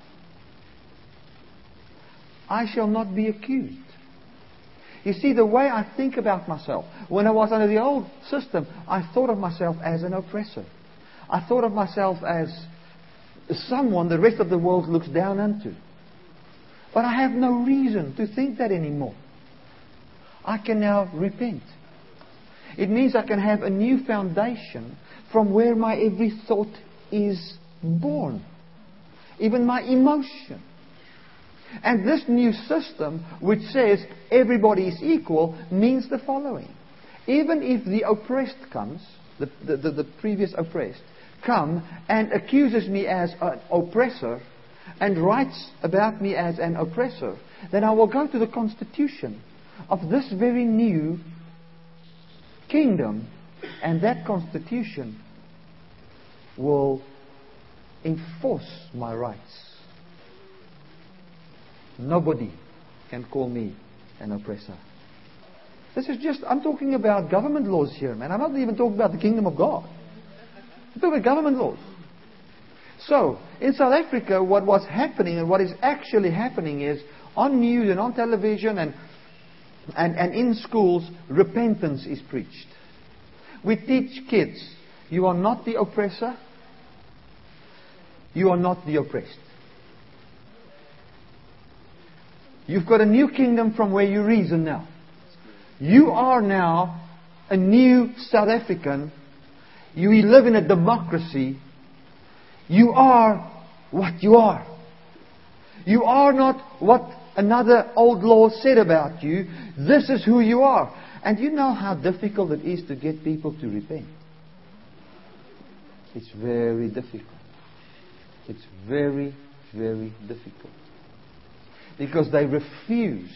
I shall not be accused. You see, the way I think about myself, when I was under the old system, I thought of myself as an oppressor. I thought of myself as someone the rest of the world looks down onto. But I have no reason to think that anymore. I can now repent. It means I can have a new foundation from where my every thought is born. Even my emotion. And this new system, which says everybody is equal, means the following. Even if the oppressed comes, the previous oppressed, come and accuses me as an oppressor and writes about me as an oppressor, then I will go to the constitution of this very new kingdom, and that constitution will enforce my rights. Nobody can call me an oppressor. I'm talking about government laws here, man. I'm not even talking about the kingdom of God. I'm talking about government laws. So, in South Africa, what was happening and what is actually happening is, on news and on television and in schools, repentance is preached. We teach kids, you are not the oppressor, you are not the oppressed. You've got a new kingdom from where you reason now. You are now a new South African. You live in a democracy. You are what you are. You are not what another old law said about you. This is who you are. And you know how difficult it is to get people to repent. It's very difficult. It's very, very difficult. Because they refuse,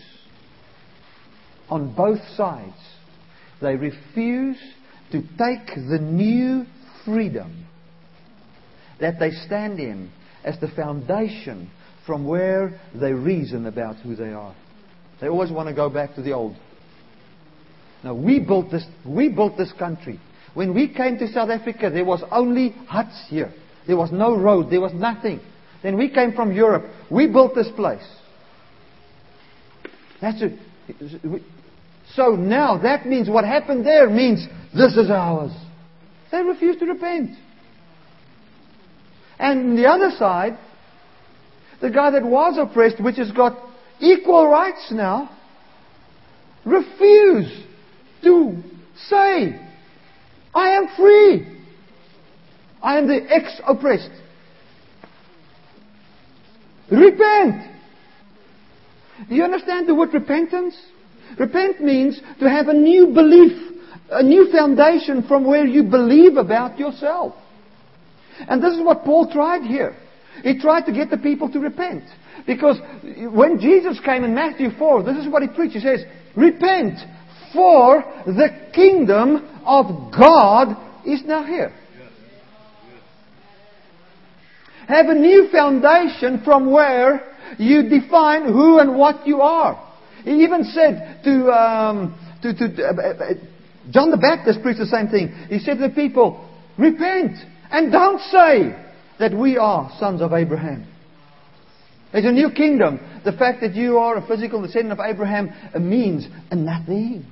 on both sides, they refuse to take the new freedom that they stand in as the foundation from where they reason about who they are. They always want to go back to the old. Now, we built this country. When we came to South Africa, there was only huts here. There was no road. There was nothing. Then we came from Europe. We built this place. That's it. So now that means what happened there means this is ours. They refuse to repent. And on the other side, the guy that was oppressed, which has got equal rights now, refuse to say, I am free. I am the ex-oppressed. Repent. Do you understand the word repentance? Repent means to have a new belief, a new foundation from where you believe about yourself. And this is what Paul tried here. He tried to get the people to repent. Because when Jesus came in Matthew 4, this is what he preached. He says, repent, for the kingdom of God is now here. Have a new foundation from where you define who and what you are. He even said to John the Baptist preached the same thing. He said to the people, repent and don't say that we are sons of Abraham. There's a new kingdom. The fact that you are a physical descendant of Abraham means nothing.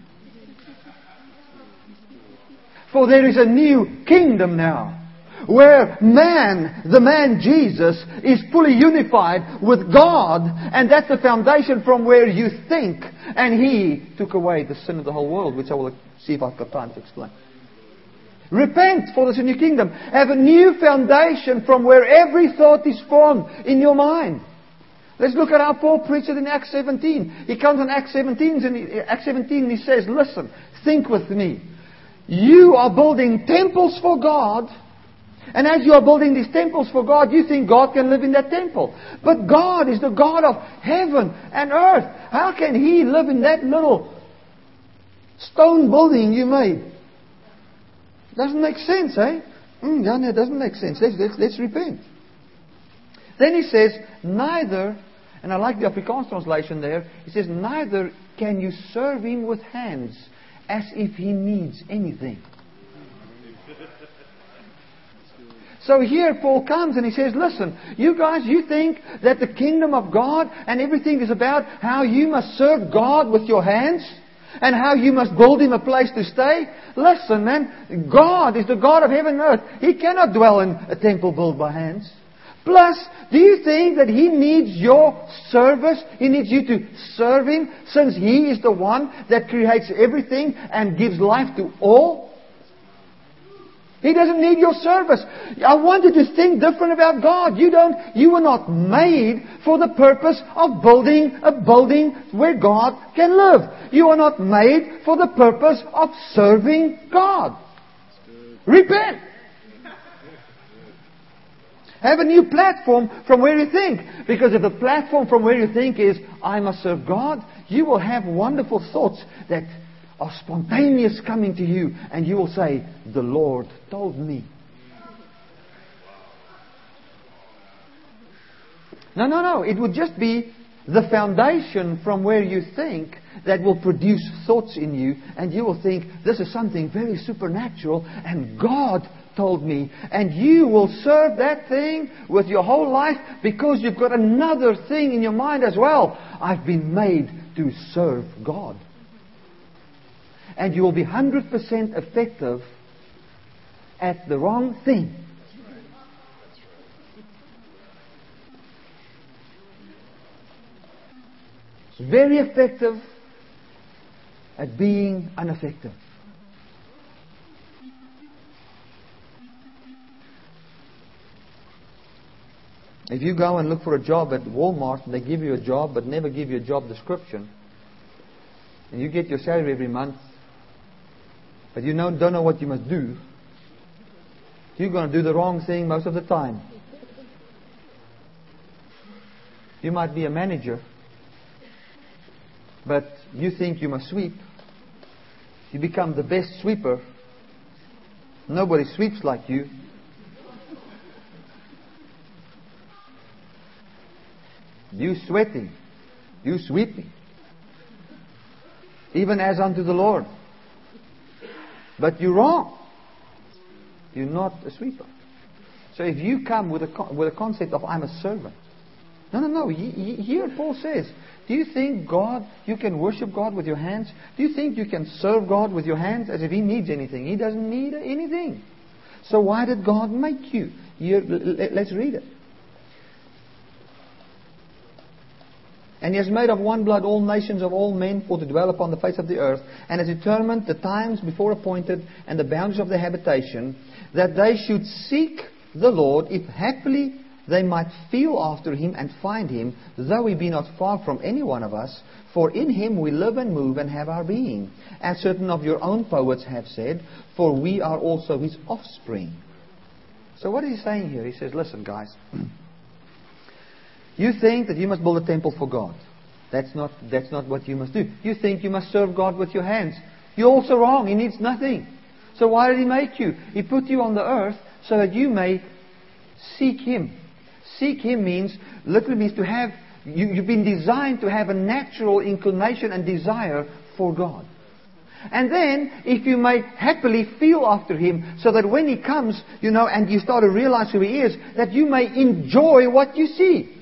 For there is a new kingdom now, where the man Jesus, is fully unified with God, and that's the foundation from where you think. And He took away the sin of the whole world, which I will see if I've got time to explain. Repent, for there's a new kingdom. Have a new foundation from where every thought is formed in your mind. Let's look at how Paul preached it in Acts 17. He comes in Acts 17 and he says, listen, think with me. You are building temples for God. And as you are building these temples for God, you think God can live in that temple. But God is the God of heaven and earth. How can He live in that little stone building you made? Doesn't make sense, eh? No, it doesn't make sense. Let's repent. Then he says, neither And I like the Afrikaans translation there. It says, neither can you serve Him with hands as if He needs anything. So here Paul comes and he says, listen, you guys, you think that the kingdom of God and everything is about how you must serve God with your hands? And how you must build Him a place to stay? Listen, man, God is the God of heaven and earth. He cannot dwell in a temple built by hands. Plus, do you think that He needs your service? He needs you to serve Him since He is the one that creates everything and gives life to all? He doesn't need your service. I want you to think different about God. You were not made for the purpose of building a building where God can live. You are not made for the purpose of serving God. Repent. Have a new platform from where you think. Because if the platform from where you think is, I must serve God, you will have wonderful thoughts that are spontaneous coming to you, and you will say, the Lord told me. No. It would just be the foundation from where you think that will produce thoughts in you, and you will think, this is something very supernatural, and God told me. And you will serve that thing with your whole life because you've got another thing in your mind as well. I've been made to serve God. And you will be 100% effective at the wrong thing. It's very effective at being ineffective. If you go and look for a job at Walmart and they give you a job but never give you a job description, and you get your salary every month, but you don't know what you must do, you're going to do the wrong thing most of the time. You might be a manager, but you think you must sweep. You become the best sweeper. Nobody sweeps like you. You sweating. You sweeping. Even as unto the Lord. But you're wrong. You're not a sweeper. So if you come with a concept of I'm a servant. No. Here Paul says, do you think you can worship God with your hands? Do you think you can serve God with your hands as if He needs anything? He doesn't need anything. So why did God make you? Here, let's read it. And He has made of one blood all nations of all men for to dwell upon the face of the earth, and has determined the times before appointed and the boundaries of their habitation, that they should seek the Lord, if haply they might feel after Him and find Him, though He be not far from any one of us. For in Him we live and move and have our being. As certain of your own poets have said, for we are also His offspring. So what is He saying here? He says, listen guys, you think that you must build a temple for God. That's not what you must do. You think you must serve God with your hands. You're also wrong. He needs nothing. So why did He make you? He put you on the earth so that you may seek Him. Seek Him literally means to have, you've been designed to have a natural inclination and desire for God. And then, if you may happily feel after Him, so that when He comes, and you start to realize who He is, that you may enjoy what you see.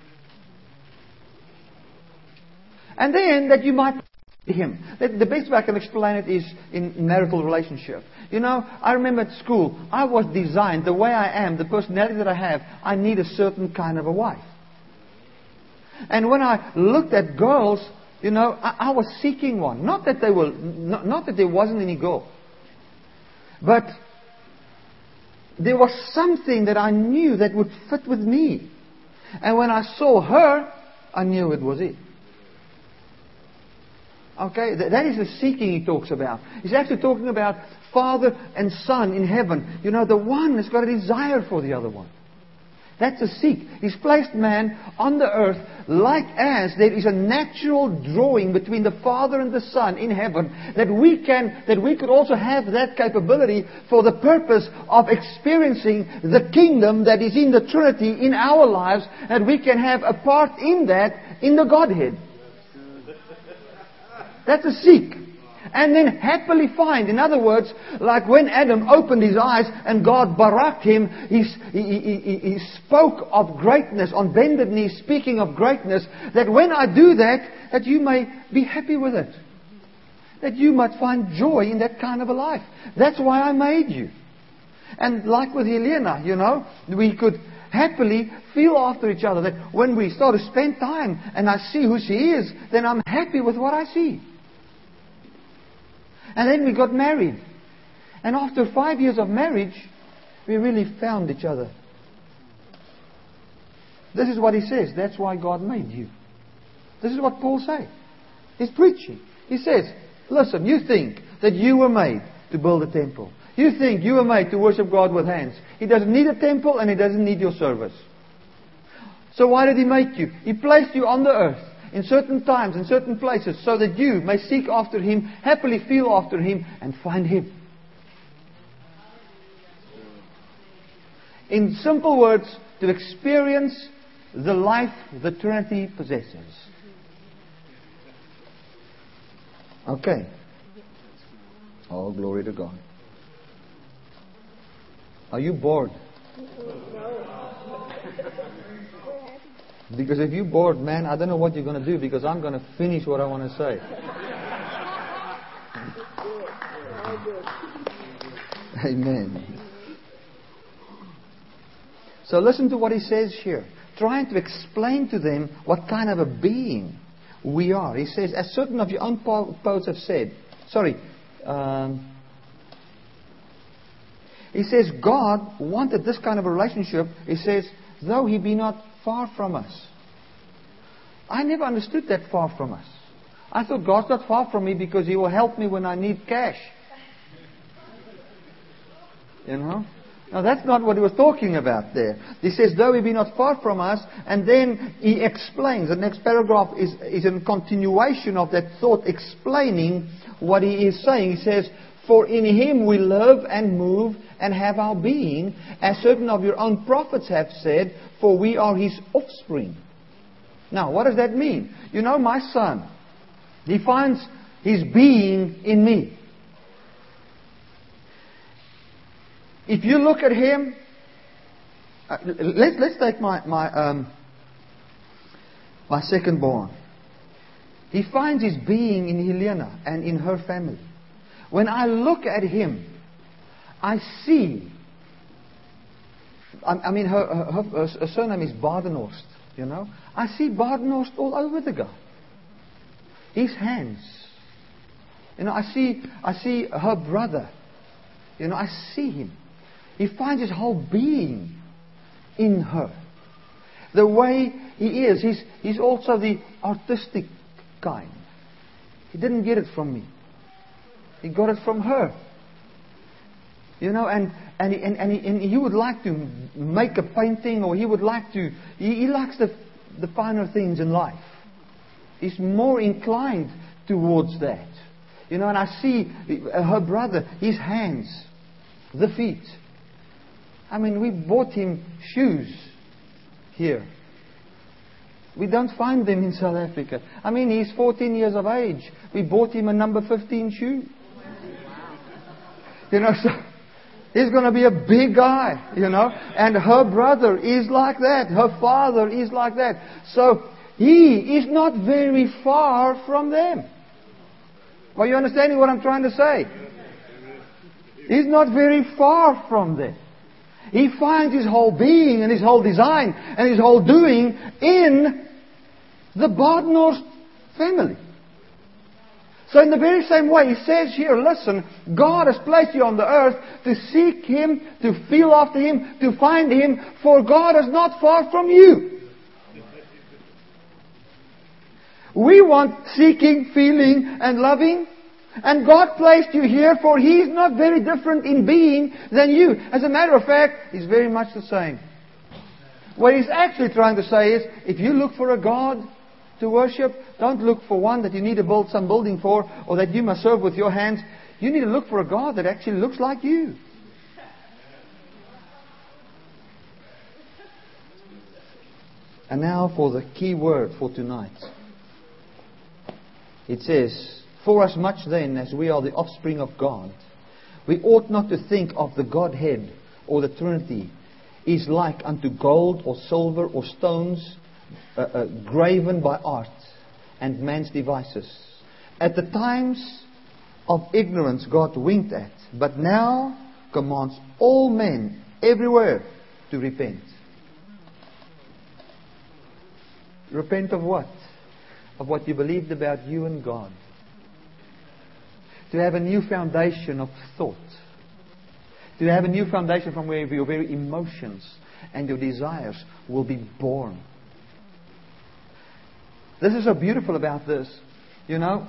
And then that you might Him. The best way I can explain it is in marital relationship. I remember at school, I was designed, the way I am, the personality that I have, I need a certain kind of a wife. And when I looked at girls, I was seeking one. Not that there wasn't any girl. But there was something that I knew that would fit with me. And when I saw her, I knew it was it. Okay, that is the seeking he talks about. He's actually talking about Father and Son in heaven. The one has got a desire for the other one. That's a seek. He's placed man on the earth like as there is a natural drawing between the Father and the Son in heaven, that we could also have that capability for the purpose of experiencing the kingdom that is in the Trinity in our lives, and we can have a part in that in the Godhead. That's a seek. And then happily find. In other words, like when Adam opened his eyes and God baraked him, he spoke of greatness, on bended knees, speaking of greatness, that when I do that, that you may be happy with it. That you might find joy in that kind of a life. That's why I made you. And like with Helena, we could happily feel after each other. That when we start to spend time and I see who she is, then I'm happy with what I see. And then we got married. And after 5 years of marriage, we really found each other. This is what he says. That's why God made you. This is what Paul says. He's preaching. He says, listen, you think that you were made to build a temple. You think you were made to worship God with hands. He doesn't need a temple and He doesn't need your service. So why did He make you? He placed you on the earth in certain times, in certain places, so that you may seek after Him, happily feel after Him, and find Him. In simple words, to experience the life the Trinity possesses. Okay. Oh, glory to God. Are you bored? Because if you're bored, man, I don't know what you're going to do, because I'm going to finish what I want to say. Amen. So listen to what he says here. Trying to explain to them what kind of a being we are. He says, as certain of your own poets have said. He says, God wanted this kind of a relationship. He says, though He be not far from us. I never understood that far from us. I thought God's not far from me because He will help me when I need cash. Now that's not what he was talking about there. He says, though He be not far from us, and then he explains. The next paragraph is a continuation of that thought, explaining what he is saying. He says, for in Him we live and move and have our being, as certain of your own prophets have said, for we are His offspring. Now, what does that mean? My son, he finds his being in me. If you look at him, let's take my second born. He finds his being in Helena and in her family. When I look at him, I see. Her surname is Badenhorst. I see Badenhorst all over the guy. His hands. I see her brother. I see him. He finds his whole being in her. The way he is. He's also the artistic kind. He didn't get it from me. He got it from her. And he would like to make a painting, or he would like to. He likes the finer things in life. He's more inclined towards that. And I see her brother, his hands, the feet. We bought him shoes here. We don't find them in South Africa. He's 14 years of age. We bought him a number 15 shoe. So he's going to be a big guy, And her brother is like that. Her father is like that. So he is not very far from them. Are you understanding what I'm trying to say? He's not very far from them. He finds his whole being and his whole design and his whole doing in the Badenhorst family. So in the very same way, he says here, listen, God has placed you on the earth to seek Him, to feel after Him, to find Him, for God is not far from you. We want seeking, feeling, and loving. And God placed you here, for He is not very different in being than you. As a matter of fact, He's very much the same. What He's actually trying to say is, if you look for a God to worship, don't look for one that you need to build some building for, or that you must serve with your hands. You need to look for a God that actually looks like you. And now for the key word for tonight. It says, "For as much then as we are the offspring of God, we ought not to think of the Godhead or the Trinity is like unto gold or silver or stones graven by art and man's devices. At the times of ignorance God winked at, but now commands all men everywhere to repent." Repent of what? Of what you believed about you and God. To have a new foundation of thought. To have a new foundation from where your very emotions and your desires will be born. This is so beautiful about this. You know,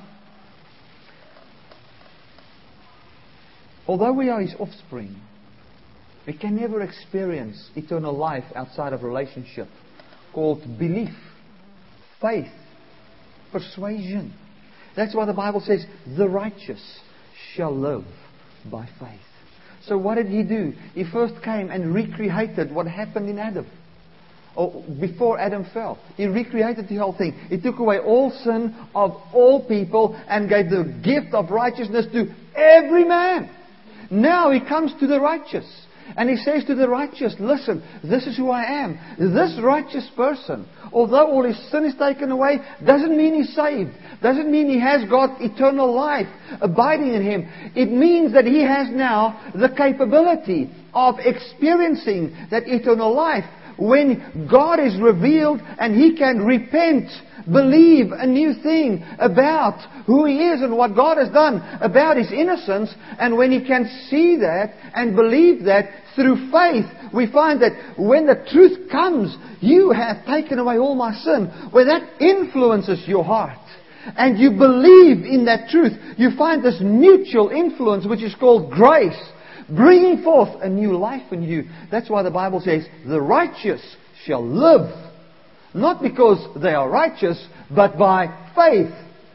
although we are His offspring, we can never experience eternal life outside of relationship called belief, faith, persuasion. That's why the Bible says, the righteous shall live by faith. So what did He do? He first came and recreated what happened in Adam. Or before Adam fell. He recreated the whole thing. He took away all sin of all people and gave the gift of righteousness to every man. Now He comes to the righteous. And He says to the righteous, listen, this is who I am. This righteous person, although all his sin is taken away, doesn't mean he's saved. Doesn't mean he has got eternal life abiding in him. It means that he has now the capability of experiencing that eternal life when God is revealed and he can repent, believe a new thing about who he is and what God has done, about his innocence. And when he can see that and believe that through faith, we find that when the truth comes, you have taken away all my sin, where that influences your heart. And you believe in that truth. You find this mutual influence which is called grace, bringing forth a new life in you. That's why the Bible says, the righteous shall live. Not because they are righteous, but by faith.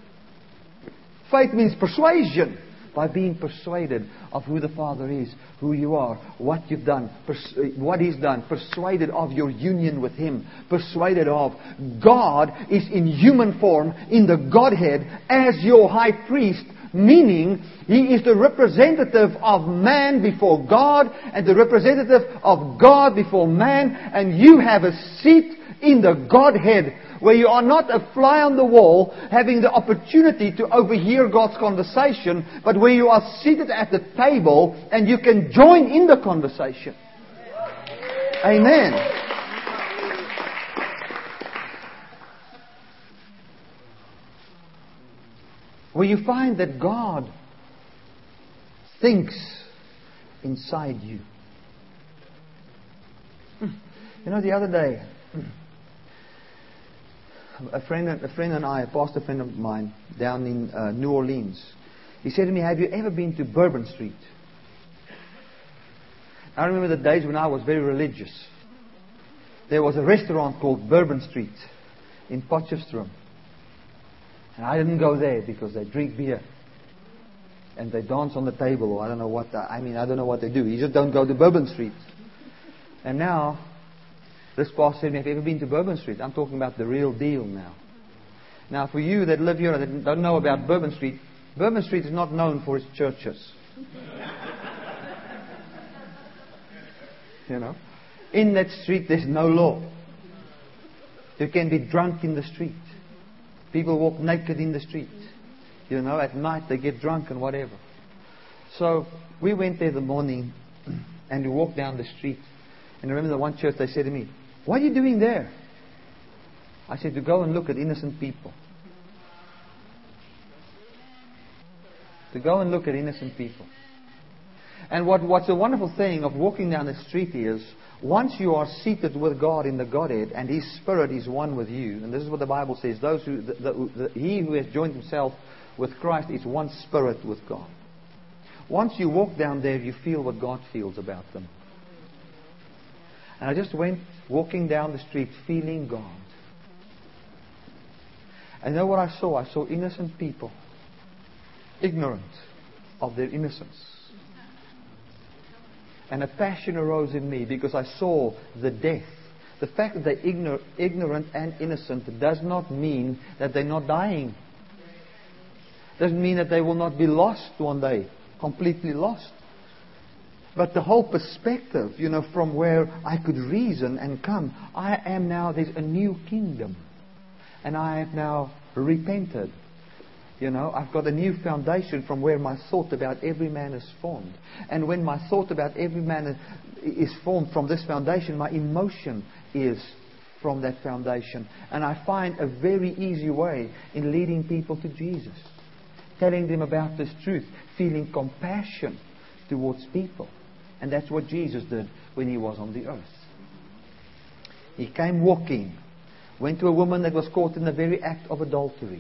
Faith means persuasion. By being persuaded of who the Father is, who you are, what you've done, what He's done. Persuaded of your union with Him. Persuaded of God is in human form, in the Godhead, as your high priest. Meaning, He is the representative of man before God, and the representative of God before man. And you have a seat in the Godhead, where you are not a fly on the wall, having the opportunity to overhear God's conversation, but where you are seated at the table, and you can join in the conversation. Amen. Where you find that God thinks inside you. You know, the other day, a friend and I, a pastor friend of mine down in New Orleans, he said to me, have you ever been to Bourbon Street? I remember the days when I was very religious. There was a restaurant called Bourbon Street in Potchefstroom. And I didn't go there because they drink beer. And they dance on the table, or I don't know what. I don't know what they do. You just don't go to Bourbon Street. And now, this pastor said to me, have you ever been to Bourbon Street? I'm talking about the real deal now. Now, for you that live here that don't know about Bourbon Street is not known for its churches. You know, in that street there's no law. You can be drunk in the street. People walk naked in the street. You know, at night they get drunk and whatever. So we went there the morning and we walked down the street. And I remember the one church, they said to me, what are you doing there? I said, to go and look at innocent people. To go and look at innocent people. And what's a wonderful thing of walking down the street is, once you are seated with God in the Godhead and His Spirit is one with you, and this is what the Bible says, he who has joined himself with Christ is one spirit with God. Once you walk down there, you feel what God feels about them. And I just went walking down the street feeling God. And you know what I saw? I saw innocent people, ignorant of their innocence. And a passion arose in me because I saw the death. The fact that they're ignorant and innocent does not mean that they're not dying. Doesn't mean that they will not be lost one day, completely lost. But the whole perspective, from where I could reason and come, I am now, there's a new kingdom. And I have now repented. I've got a new foundation from where my thought about every man is formed. And when my thought about every man is formed from this foundation, my emotion is from that foundation. And I find a very easy way in leading people to Jesus. Telling them about this truth. Feeling compassion towards people. And that's what Jesus did when He was on the earth. He came walking. Went to a woman that was caught in the very act of adultery.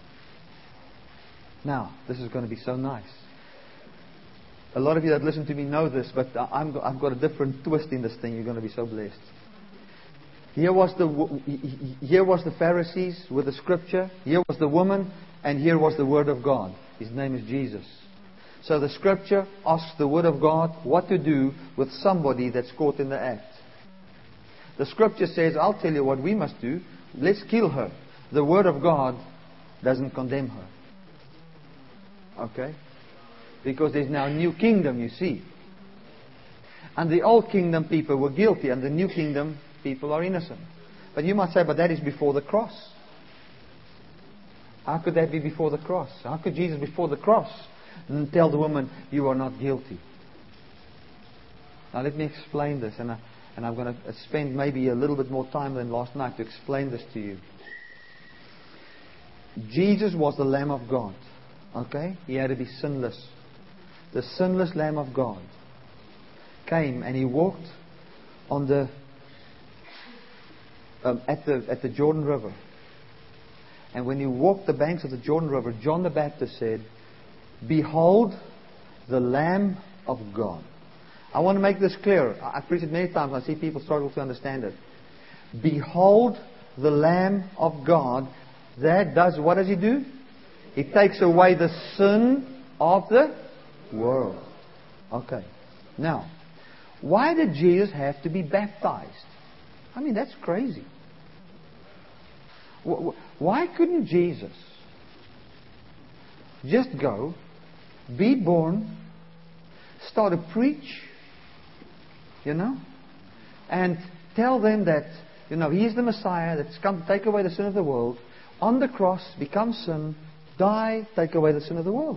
Now, this is going to be so nice. A lot of you that listen to me know this, but I've got a different twist in this thing. You're going to be so blessed. Here was the Pharisees with the Scripture. Here was the woman. And here was the Word of God. His name is Jesus. So the Scripture asks the Word of God what to do with somebody that's caught in the act. The Scripture says, I'll tell you what we must do. Let's kill her. The Word of God doesn't condemn her. Okay? Because there's now a new kingdom, you see. And the old kingdom people were guilty, and the new kingdom people are innocent. But you might say, but that is before the cross. How could that be before the cross? How could Jesus before the cross tell the woman, you are not guilty? Now let me explain this, and I'm going to spend maybe a little bit more time than last night to explain this to you. Jesus was the Lamb of God. Okay? He had to be sinless. The sinless Lamb of God came and He walked on at the Jordan River. And when He walked the banks of the Jordan River, John the Baptist said, behold the Lamb of God. I want to make this clear. I've preached it many times. I see people struggle to understand it. Behold the Lamb of God. That does, what does He do? He takes away the sin of the world. Okay. Now, why did Jesus have to be baptized? I mean, that's crazy. Why couldn't Jesus just go, be born, start to preach, and tell them that, He is the Messiah that's come to take away the sin of the world, on the cross, become sin, die, take away the sin of the world?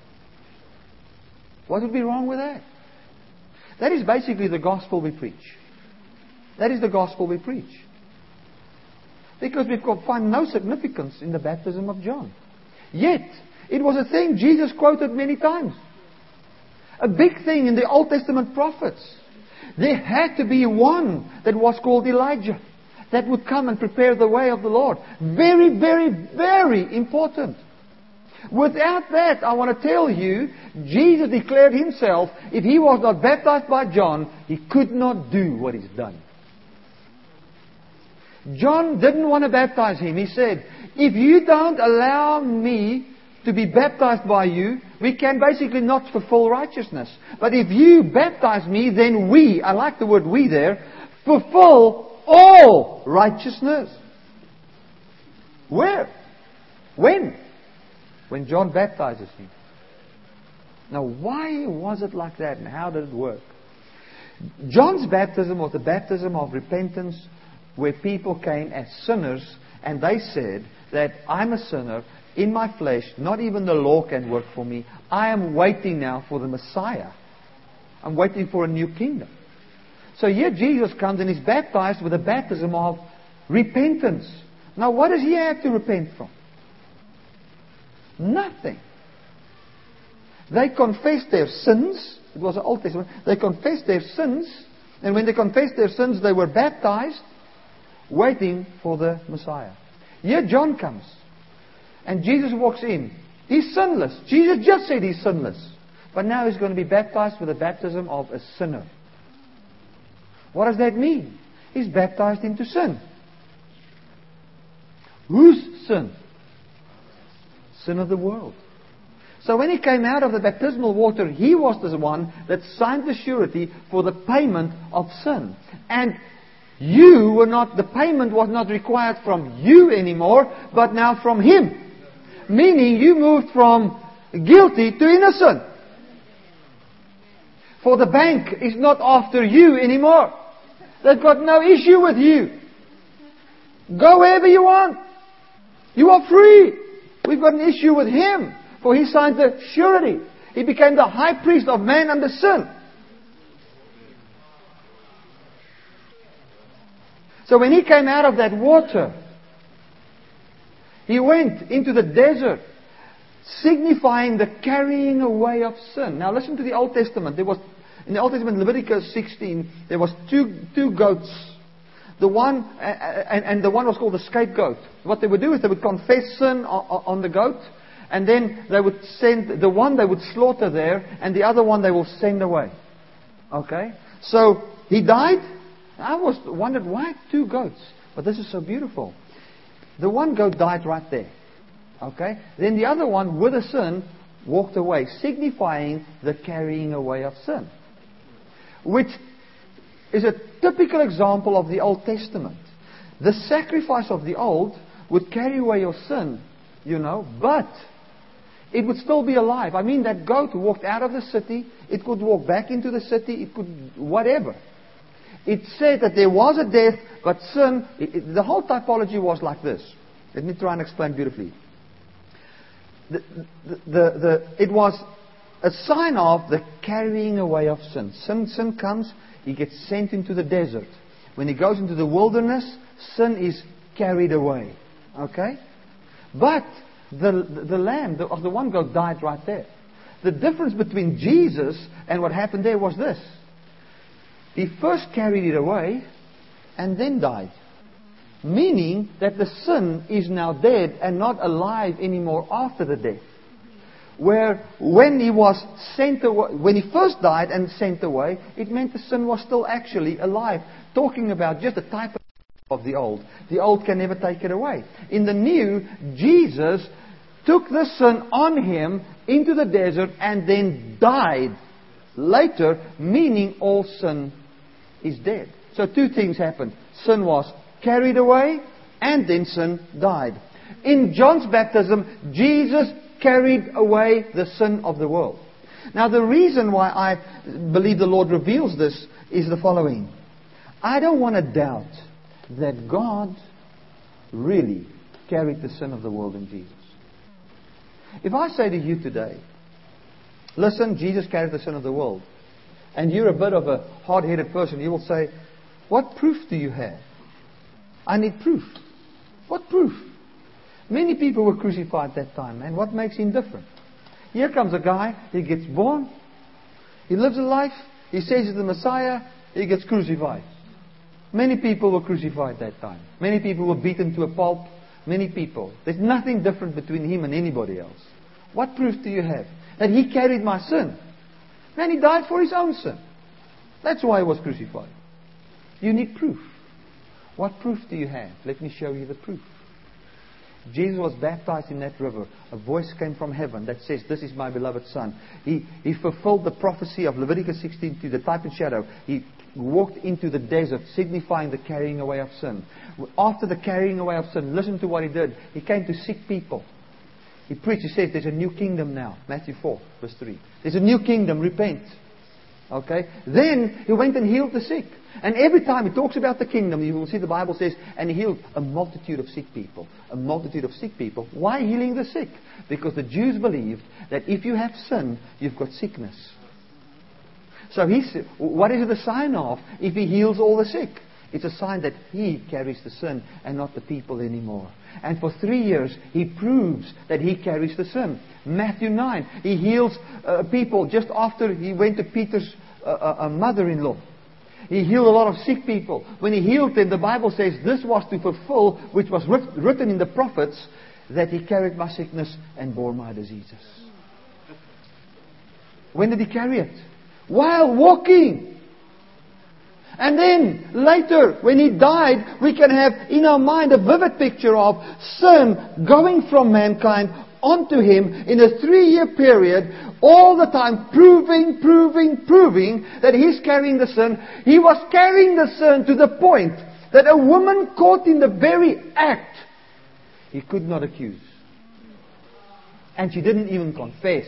What would be wrong with that? That is basically the gospel we preach. That is the gospel we preach. Because we've got find no significance in the baptism of John. Yet, it was a thing Jesus quoted many times. A big thing in the Old Testament prophets. There had to be one that was called Elijah, that would come and prepare the way of the Lord. Very, very, very important. Without that, I want to tell you, Jesus declared Himself, if He was not baptized by John, He could not do what He's done. John didn't want to baptize Him. He said, if you don't allow me to be baptized by you, we can basically not fulfill righteousness. But if you baptize me, then we, I like the word we there, fulfill all righteousness. Where? When? When John baptizes Him. Now, why was it like that, and how did it work? John's baptism was the baptism of repentance, where people came as sinners and they said that I'm a sinner in my flesh, not even the law can work for me. I am waiting now for the Messiah. I'm waiting for a new kingdom. So here Jesus comes and is baptized with a baptism of repentance. Now what does He have to repent from? Nothing. They confessed their sins. It was the Old Testament. They confessed their sins, and when they confessed their sins, they were baptized, waiting for the Messiah. Here John comes, and Jesus walks in. He's sinless. Jesus just said He's sinless. But now He's going to be baptized with the baptism of a sinner. What does that mean? He's baptized into sin. Whose sin? Sin of the world. So when he came out of the baptismal water, he was the one that signed the surety for the payment of sin. And the payment was not required from you anymore, but now from him. Meaning you moved from guilty to innocent. For the bank is not after you anymore. They've got no issue with you. Go wherever you want. You are free. We've got an issue with him. For he signed the surety. He became the high priest of man under sin. So when he came out of that water, he went into the desert, signifying the carrying away of sin. Now listen to the Old Testament. In the Old Testament, Leviticus 16, there was two goats. The one, and the one was called the scapegoat. What they would do is they would confess sin on the goat, and then they would send, the one they would slaughter there, and the other one they will send away. Okay? So, he died. I wondered, why two goats? But this is so beautiful. The one goat died right there. Okay? Then the other one, with the sin, walked away, signifying the carrying away of sin. Which is a typical example of the Old Testament. The sacrifice of the old would carry away your sin, but it would still be alive. I mean, that goat walked out of the city. It could walk back into the city. It could, whatever. It said that there was a death, but sin, the whole typology was like this. Let me try and explain beautifully. It was a sign of the carrying away of sin. Sin comes, he gets sent into the desert. When he goes into the wilderness, sin is carried away. Okay? But the lamb of the one goat died right there. The difference between Jesus and what happened there was this. He first carried it away and then died. Meaning that the sin is now dead and not alive anymore after the death. Where when he was sent away, when he first died and sent away, it meant the sin was still actually alive. Talking about just a type of the old. The old can never take it away. In the new, Jesus took the sin on him into the desert and then died later, meaning all sin is dead. So two things happened. Sin was carried away and then sin died. In John's baptism, Jesus carried away the sin of the world. Now the reason why I believe the Lord reveals this is the following. I don't want to doubt that God really carried the sin of the world in Jesus. If I say to you today, listen, Jesus carried the sin of the world, and you're a bit of a hard-headed person, you will say, what proof do you have? I need proof. What proof? Many people were crucified that time, and what makes him different? Here comes a guy, he gets born, he lives a life, he says he's the Messiah, he gets crucified. Many people were crucified that time. Many people were beaten to a pulp. Many people. There's nothing different between him and anybody else. What proof do you have? That he carried my sin. Man, he died for his own sin. That's why he was crucified. You need proof. What proof do you have? Let me show you the proof. Jesus was baptized in that river. A voice came from heaven that says, this is my beloved Son. He fulfilled the prophecy of Leviticus 16 to the type and shadow. He walked into the desert, signifying the carrying away of sin. After the carrying away of sin, listen to what he did. He came to sick people. He preached, he said, there's a new kingdom now. Matthew 4, verse 3. There's a new kingdom, repent. Okay? Then he went and healed the sick. And every time he talks about the kingdom, you will see the Bible says, and he healed a multitude of sick people. A multitude of sick people. Why healing the sick? Because the Jews believed that if you have sin, you've got sickness. So he said, what is it a sign of if he heals all the sick? It's a sign that he carries the sin and not the people anymore. And for 3 years, he proves that he carries the sin. Matthew 9, he heals people just after he went to Peter's mother-in-law. He healed a lot of sick people. When he healed them, the Bible says this was to fulfill, which was written in the prophets, that he carried my sickness and bore my diseases. When did he carry it? While walking. And then, later, when He died, we can have in our mind a vivid picture of sin going from mankind onto Him in a 3-year period, all the time proving that He's carrying the sin. He was carrying the sin to the point that a woman caught in the very act, He could not accuse. And she didn't even confess.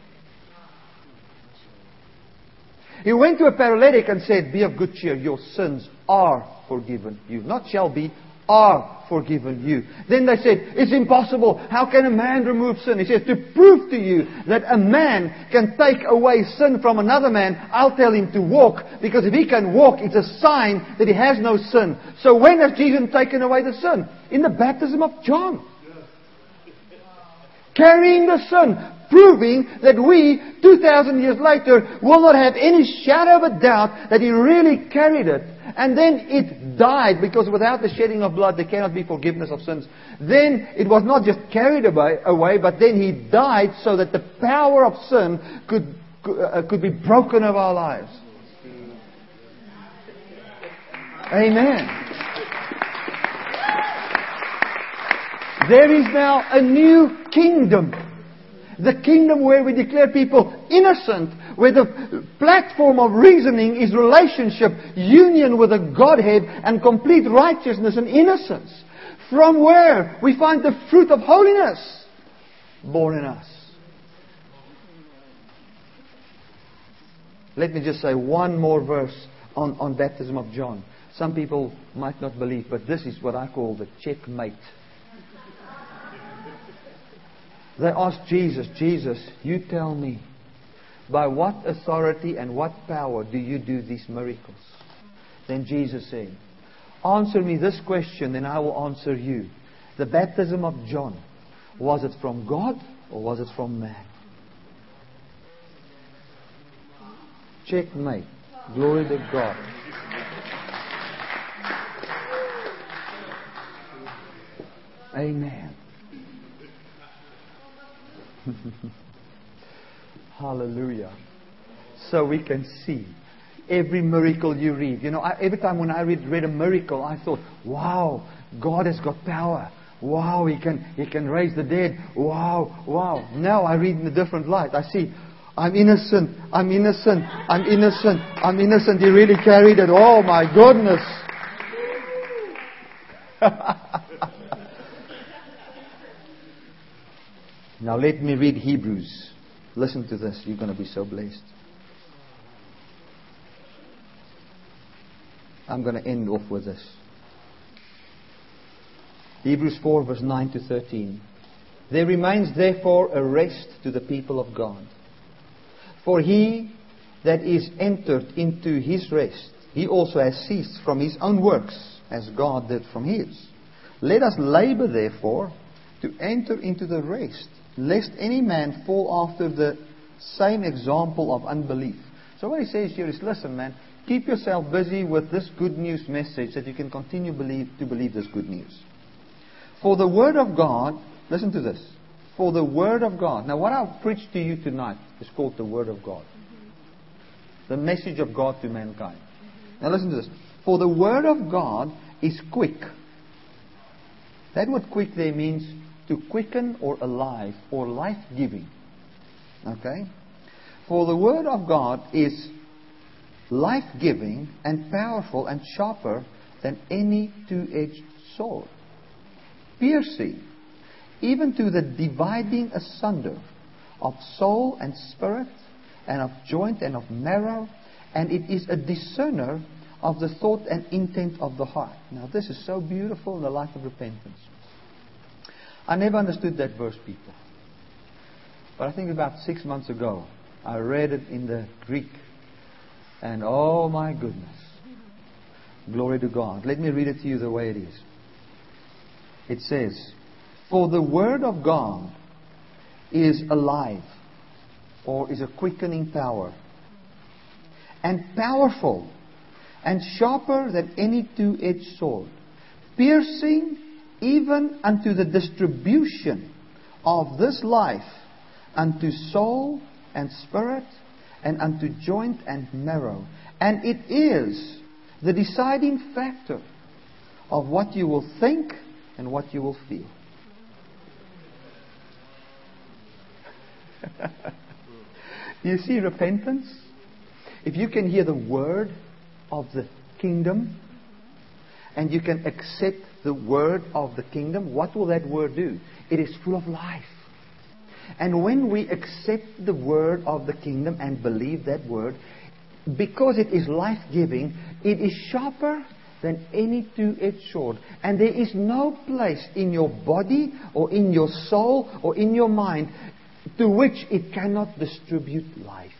He went to a paralytic and said, "Be of good cheer, your sins are forgiven you." Not shall be, are forgiven you. Then they said, "It's impossible. How can a man remove sin?" He says, "To prove to you that a man can take away sin from another man, I'll tell him to walk. Because if he can walk, it's a sign that he has no sin." So when has Jesus taken away the sin? In the baptism of John. Carrying the sin, proving that we, 2,000 years later, will not have any shadow of a doubt that He really carried it. And then it died, because without the shedding of blood there cannot be forgiveness of sins. Then it was not just carried away, but then He died so that the power of sin could be broken of our lives. Amen. There is now a new kingdom. The kingdom where we declare people innocent, where the platform of reasoning is relationship, union with the Godhead, and complete righteousness and innocence. From where we find the fruit of holiness born in us. Let me just say one more verse on baptism of John. Some people might not believe, but this is what I call the checkmate. They asked Jesus, "Jesus, you tell me, by what authority and what power do you do these miracles?" Then Jesus said, "Answer me this question, then I will answer you. The baptism of John, was it from God or was it from man?" Checkmate. Glory to God. Amen. Hallelujah. So we can see every miracle you read. You know, every time when I read a miracle, I thought, wow, God has got power. Wow, He can raise the dead. Wow. Now I read in a different light. I see, I'm innocent. He really carried it. Oh my goodness. Now let me read Hebrews. Listen to this. You're going to be so blessed. I'm going to end off with this. Hebrews 4 verse 9 to 13. There remains therefore a rest to the people of God. For he that is entered into his rest, he also has ceased from his own works, as God did from his. Let us labor therefore to enter into the rest, lest any man fall after the same example of unbelief. So what he says here is, listen man, keep yourself busy with this good news message that you can continue to believe this good news. For the Word of God, listen to this, for the Word of God. Now what I'll preach to you tonight is called the Word of God. The message of God to mankind. Now listen to this. For the Word of God is quick. That word quick there means to quicken or alive or life-giving. Okay? For the Word of God is life-giving and powerful and sharper than any two-edged sword, piercing even to the dividing asunder of soul and spirit and of joint and of marrow, and it is a discerner of the thought and intent of the heart. Now this is so beautiful in the life of repentance. I never understood that verse, people. But I think about 6 months ago, I read it in the Greek. And oh my goodness. Glory to God. Let me read it to you the way it is. It says, for the Word of God is alive, or is a quickening power, and powerful, and sharper than any two-edged sword, piercing even unto the distribution of this life, unto soul and spirit, and unto joint and marrow. And it is the deciding factor of what you will think and what you will feel. You see repentance? If you can hear the word of the kingdom and you can accept the word of the kingdom, what will that word do? It is full of life. And when we accept the word of the kingdom and believe that word, because it is life-giving, it is sharper than any two-edged sword. And there is no place in your body or in your soul or in your mind to which it cannot distribute life.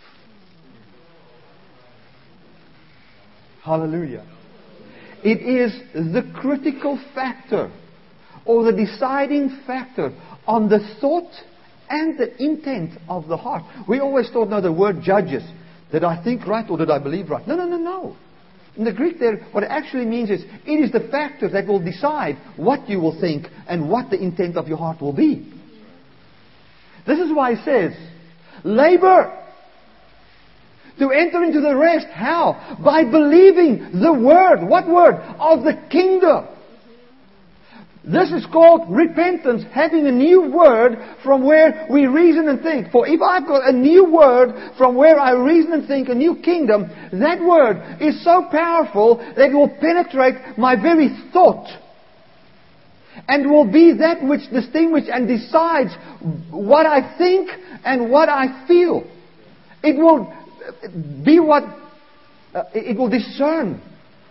Hallelujah. It is the critical factor or the deciding factor on the thought and the intent of the heart. We always thought, no, the word judges. Did I think right or did I believe right? No. In the Greek there, what it actually means is, it is the factor that will decide what you will think and what the intent of your heart will be. This is why it says, labor to enter into the rest. How? By believing the word. What word? Of the kingdom. This is called repentance, having a new word from where we reason and think. For if I've got a new word from where I reason and think, a new kingdom, that word is so powerful that it will penetrate my very thought. And will be that which distinguishes and decides what I think and what I feel. It will be what it will discern,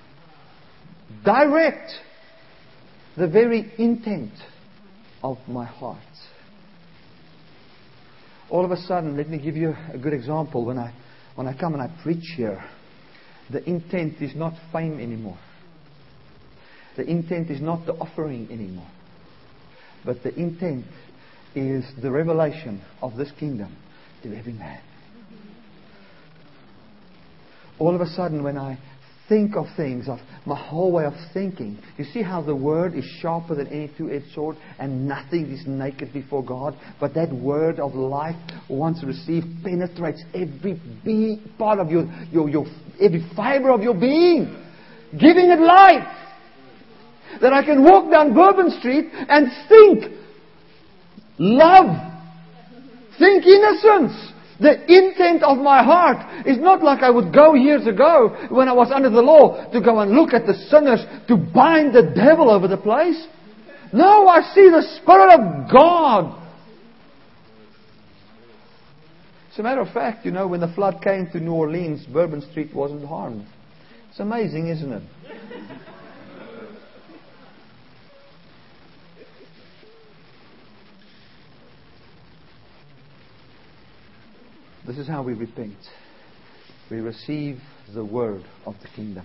direct the very intent of my heart. All of a sudden, let me give you a good example. When I come and I preach here, the intent is not fame anymore. The intent is not the offering anymore. But the intent is the revelation of this kingdom to every man. All of a sudden, when I think of things, of my whole way of thinking, you see how the word is sharper than any two-edged sword, and nothing is naked before God. But that word of life, once received, penetrates every part of your every fiber of your being, giving it life. That I can walk down Bourbon Street and think love, think innocence. The intent of my heart is not like I would go years ago when I was under the law to go and look at the sinners to bind the devil over the place. No, I see the Spirit of God. As a matter of fact, when the flood came to New Orleans, Bourbon Street wasn't harmed. It's amazing, isn't it? This is how we repent. We receive the word of the kingdom.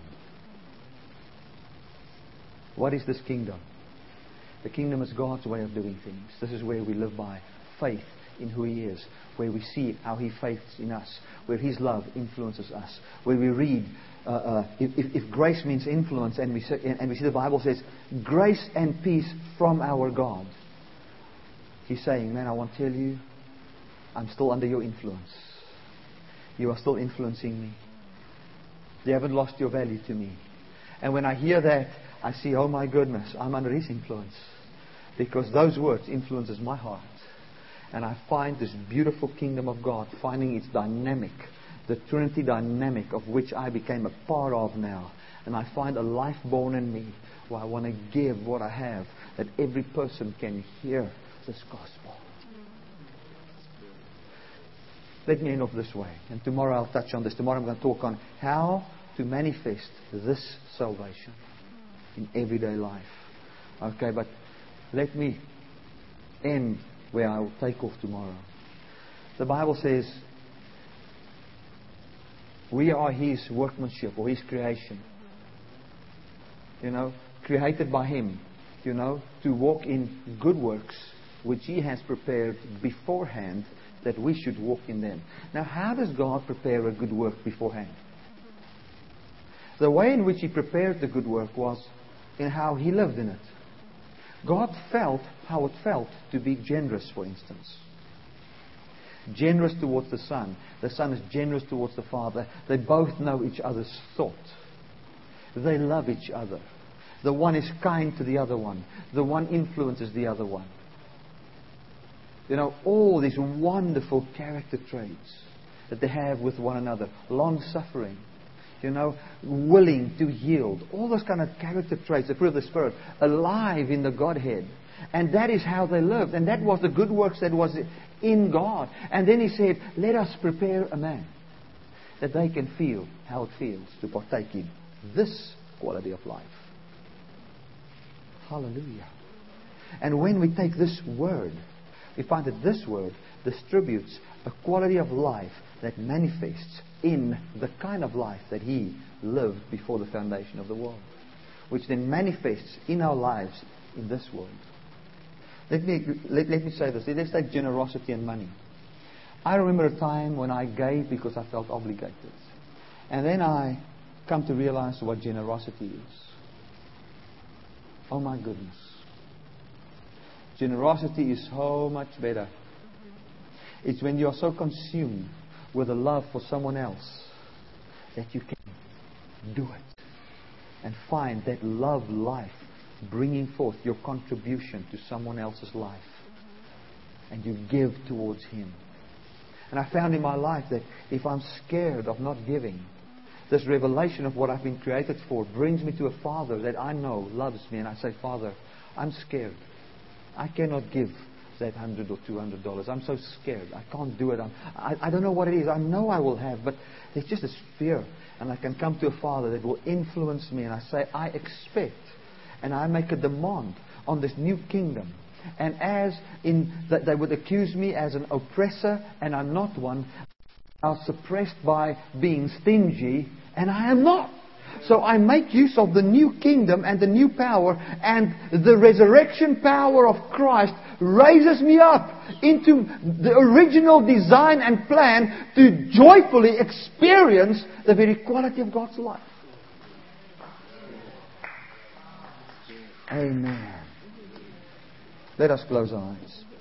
What is this kingdom? The kingdom is God's way of doing things. This is where we live by faith in who He is, where we see how He faiths in us, where His love influences us, where we read, if grace means influence, and we see the Bible says, grace and peace from our God. He's saying, man, I want to tell you, I'm still under your influence. You are still influencing me. You haven't lost your value to me. And when I hear that, I see, oh my goodness, I'm under His influence. Because those words influences my heart. And I find this beautiful kingdom of God, finding its dynamic, the Trinity dynamic of which I became a part of now. And I find a life born in me where I want to give what I have, that every person can hear this gospel. Let me end off this way. And tomorrow I'll touch on this. Tomorrow I'm going to talk on how to manifest this salvation in everyday life. Okay, but let me end where I will take off tomorrow. The Bible says we are His workmanship or His creation. Created by Him, to walk in good works which He has prepared beforehand that we should walk in them. Now, how does God prepare a good work beforehand? The way in which He prepared the good work was in how He lived in it. God felt how it felt to be generous, for instance. Generous towards the Son. The Son is generous towards the Father. They both know each other's thought. They love each other. The one is kind to the other one. The one influences the other one. You know, all these wonderful character traits that they have with one another. Long-suffering. You know, willing to yield. All those kind of character traits, the fruit of the Spirit, alive in the Godhead. And that is how they lived. And that was the good works that was in God. And then He said, let us prepare a man that they can feel how it feels to partake in this quality of life. Hallelujah. And when we take this word, we find that this word distributes a quality of life that manifests in the kind of life that He lived before the foundation of the world, which then manifests in our lives in this world. Let me say this. Let's take generosity and money. I remember a time when I gave because I felt obligated. And then I come to realize what generosity is. Oh my goodness. Generosity is so much better. It's when you are so consumed with a love for someone else that you can do it and find that love life bringing forth your contribution to someone else's life, and you give towards him. And I found in my life that if I'm scared of not giving, this revelation of what I've been created for brings me to a Father that I know loves me, and I say, Father, I'm scared. I cannot give that $100 or $200. I'm so scared. I can't do it. I don't know what it is. I know I will have, but there's just this fear. And I can come to a Father that will influence me, and I say, I expect, and I make a demand on this new kingdom. And as in that they would accuse me as an oppressor, and I'm not one, I'm suppressed by being stingy, and I am not. So I make use of the new kingdom and the new power, and the resurrection power of Christ raises me up into the original design and plan to joyfully experience the very quality of God's life. Amen. Let us close our eyes.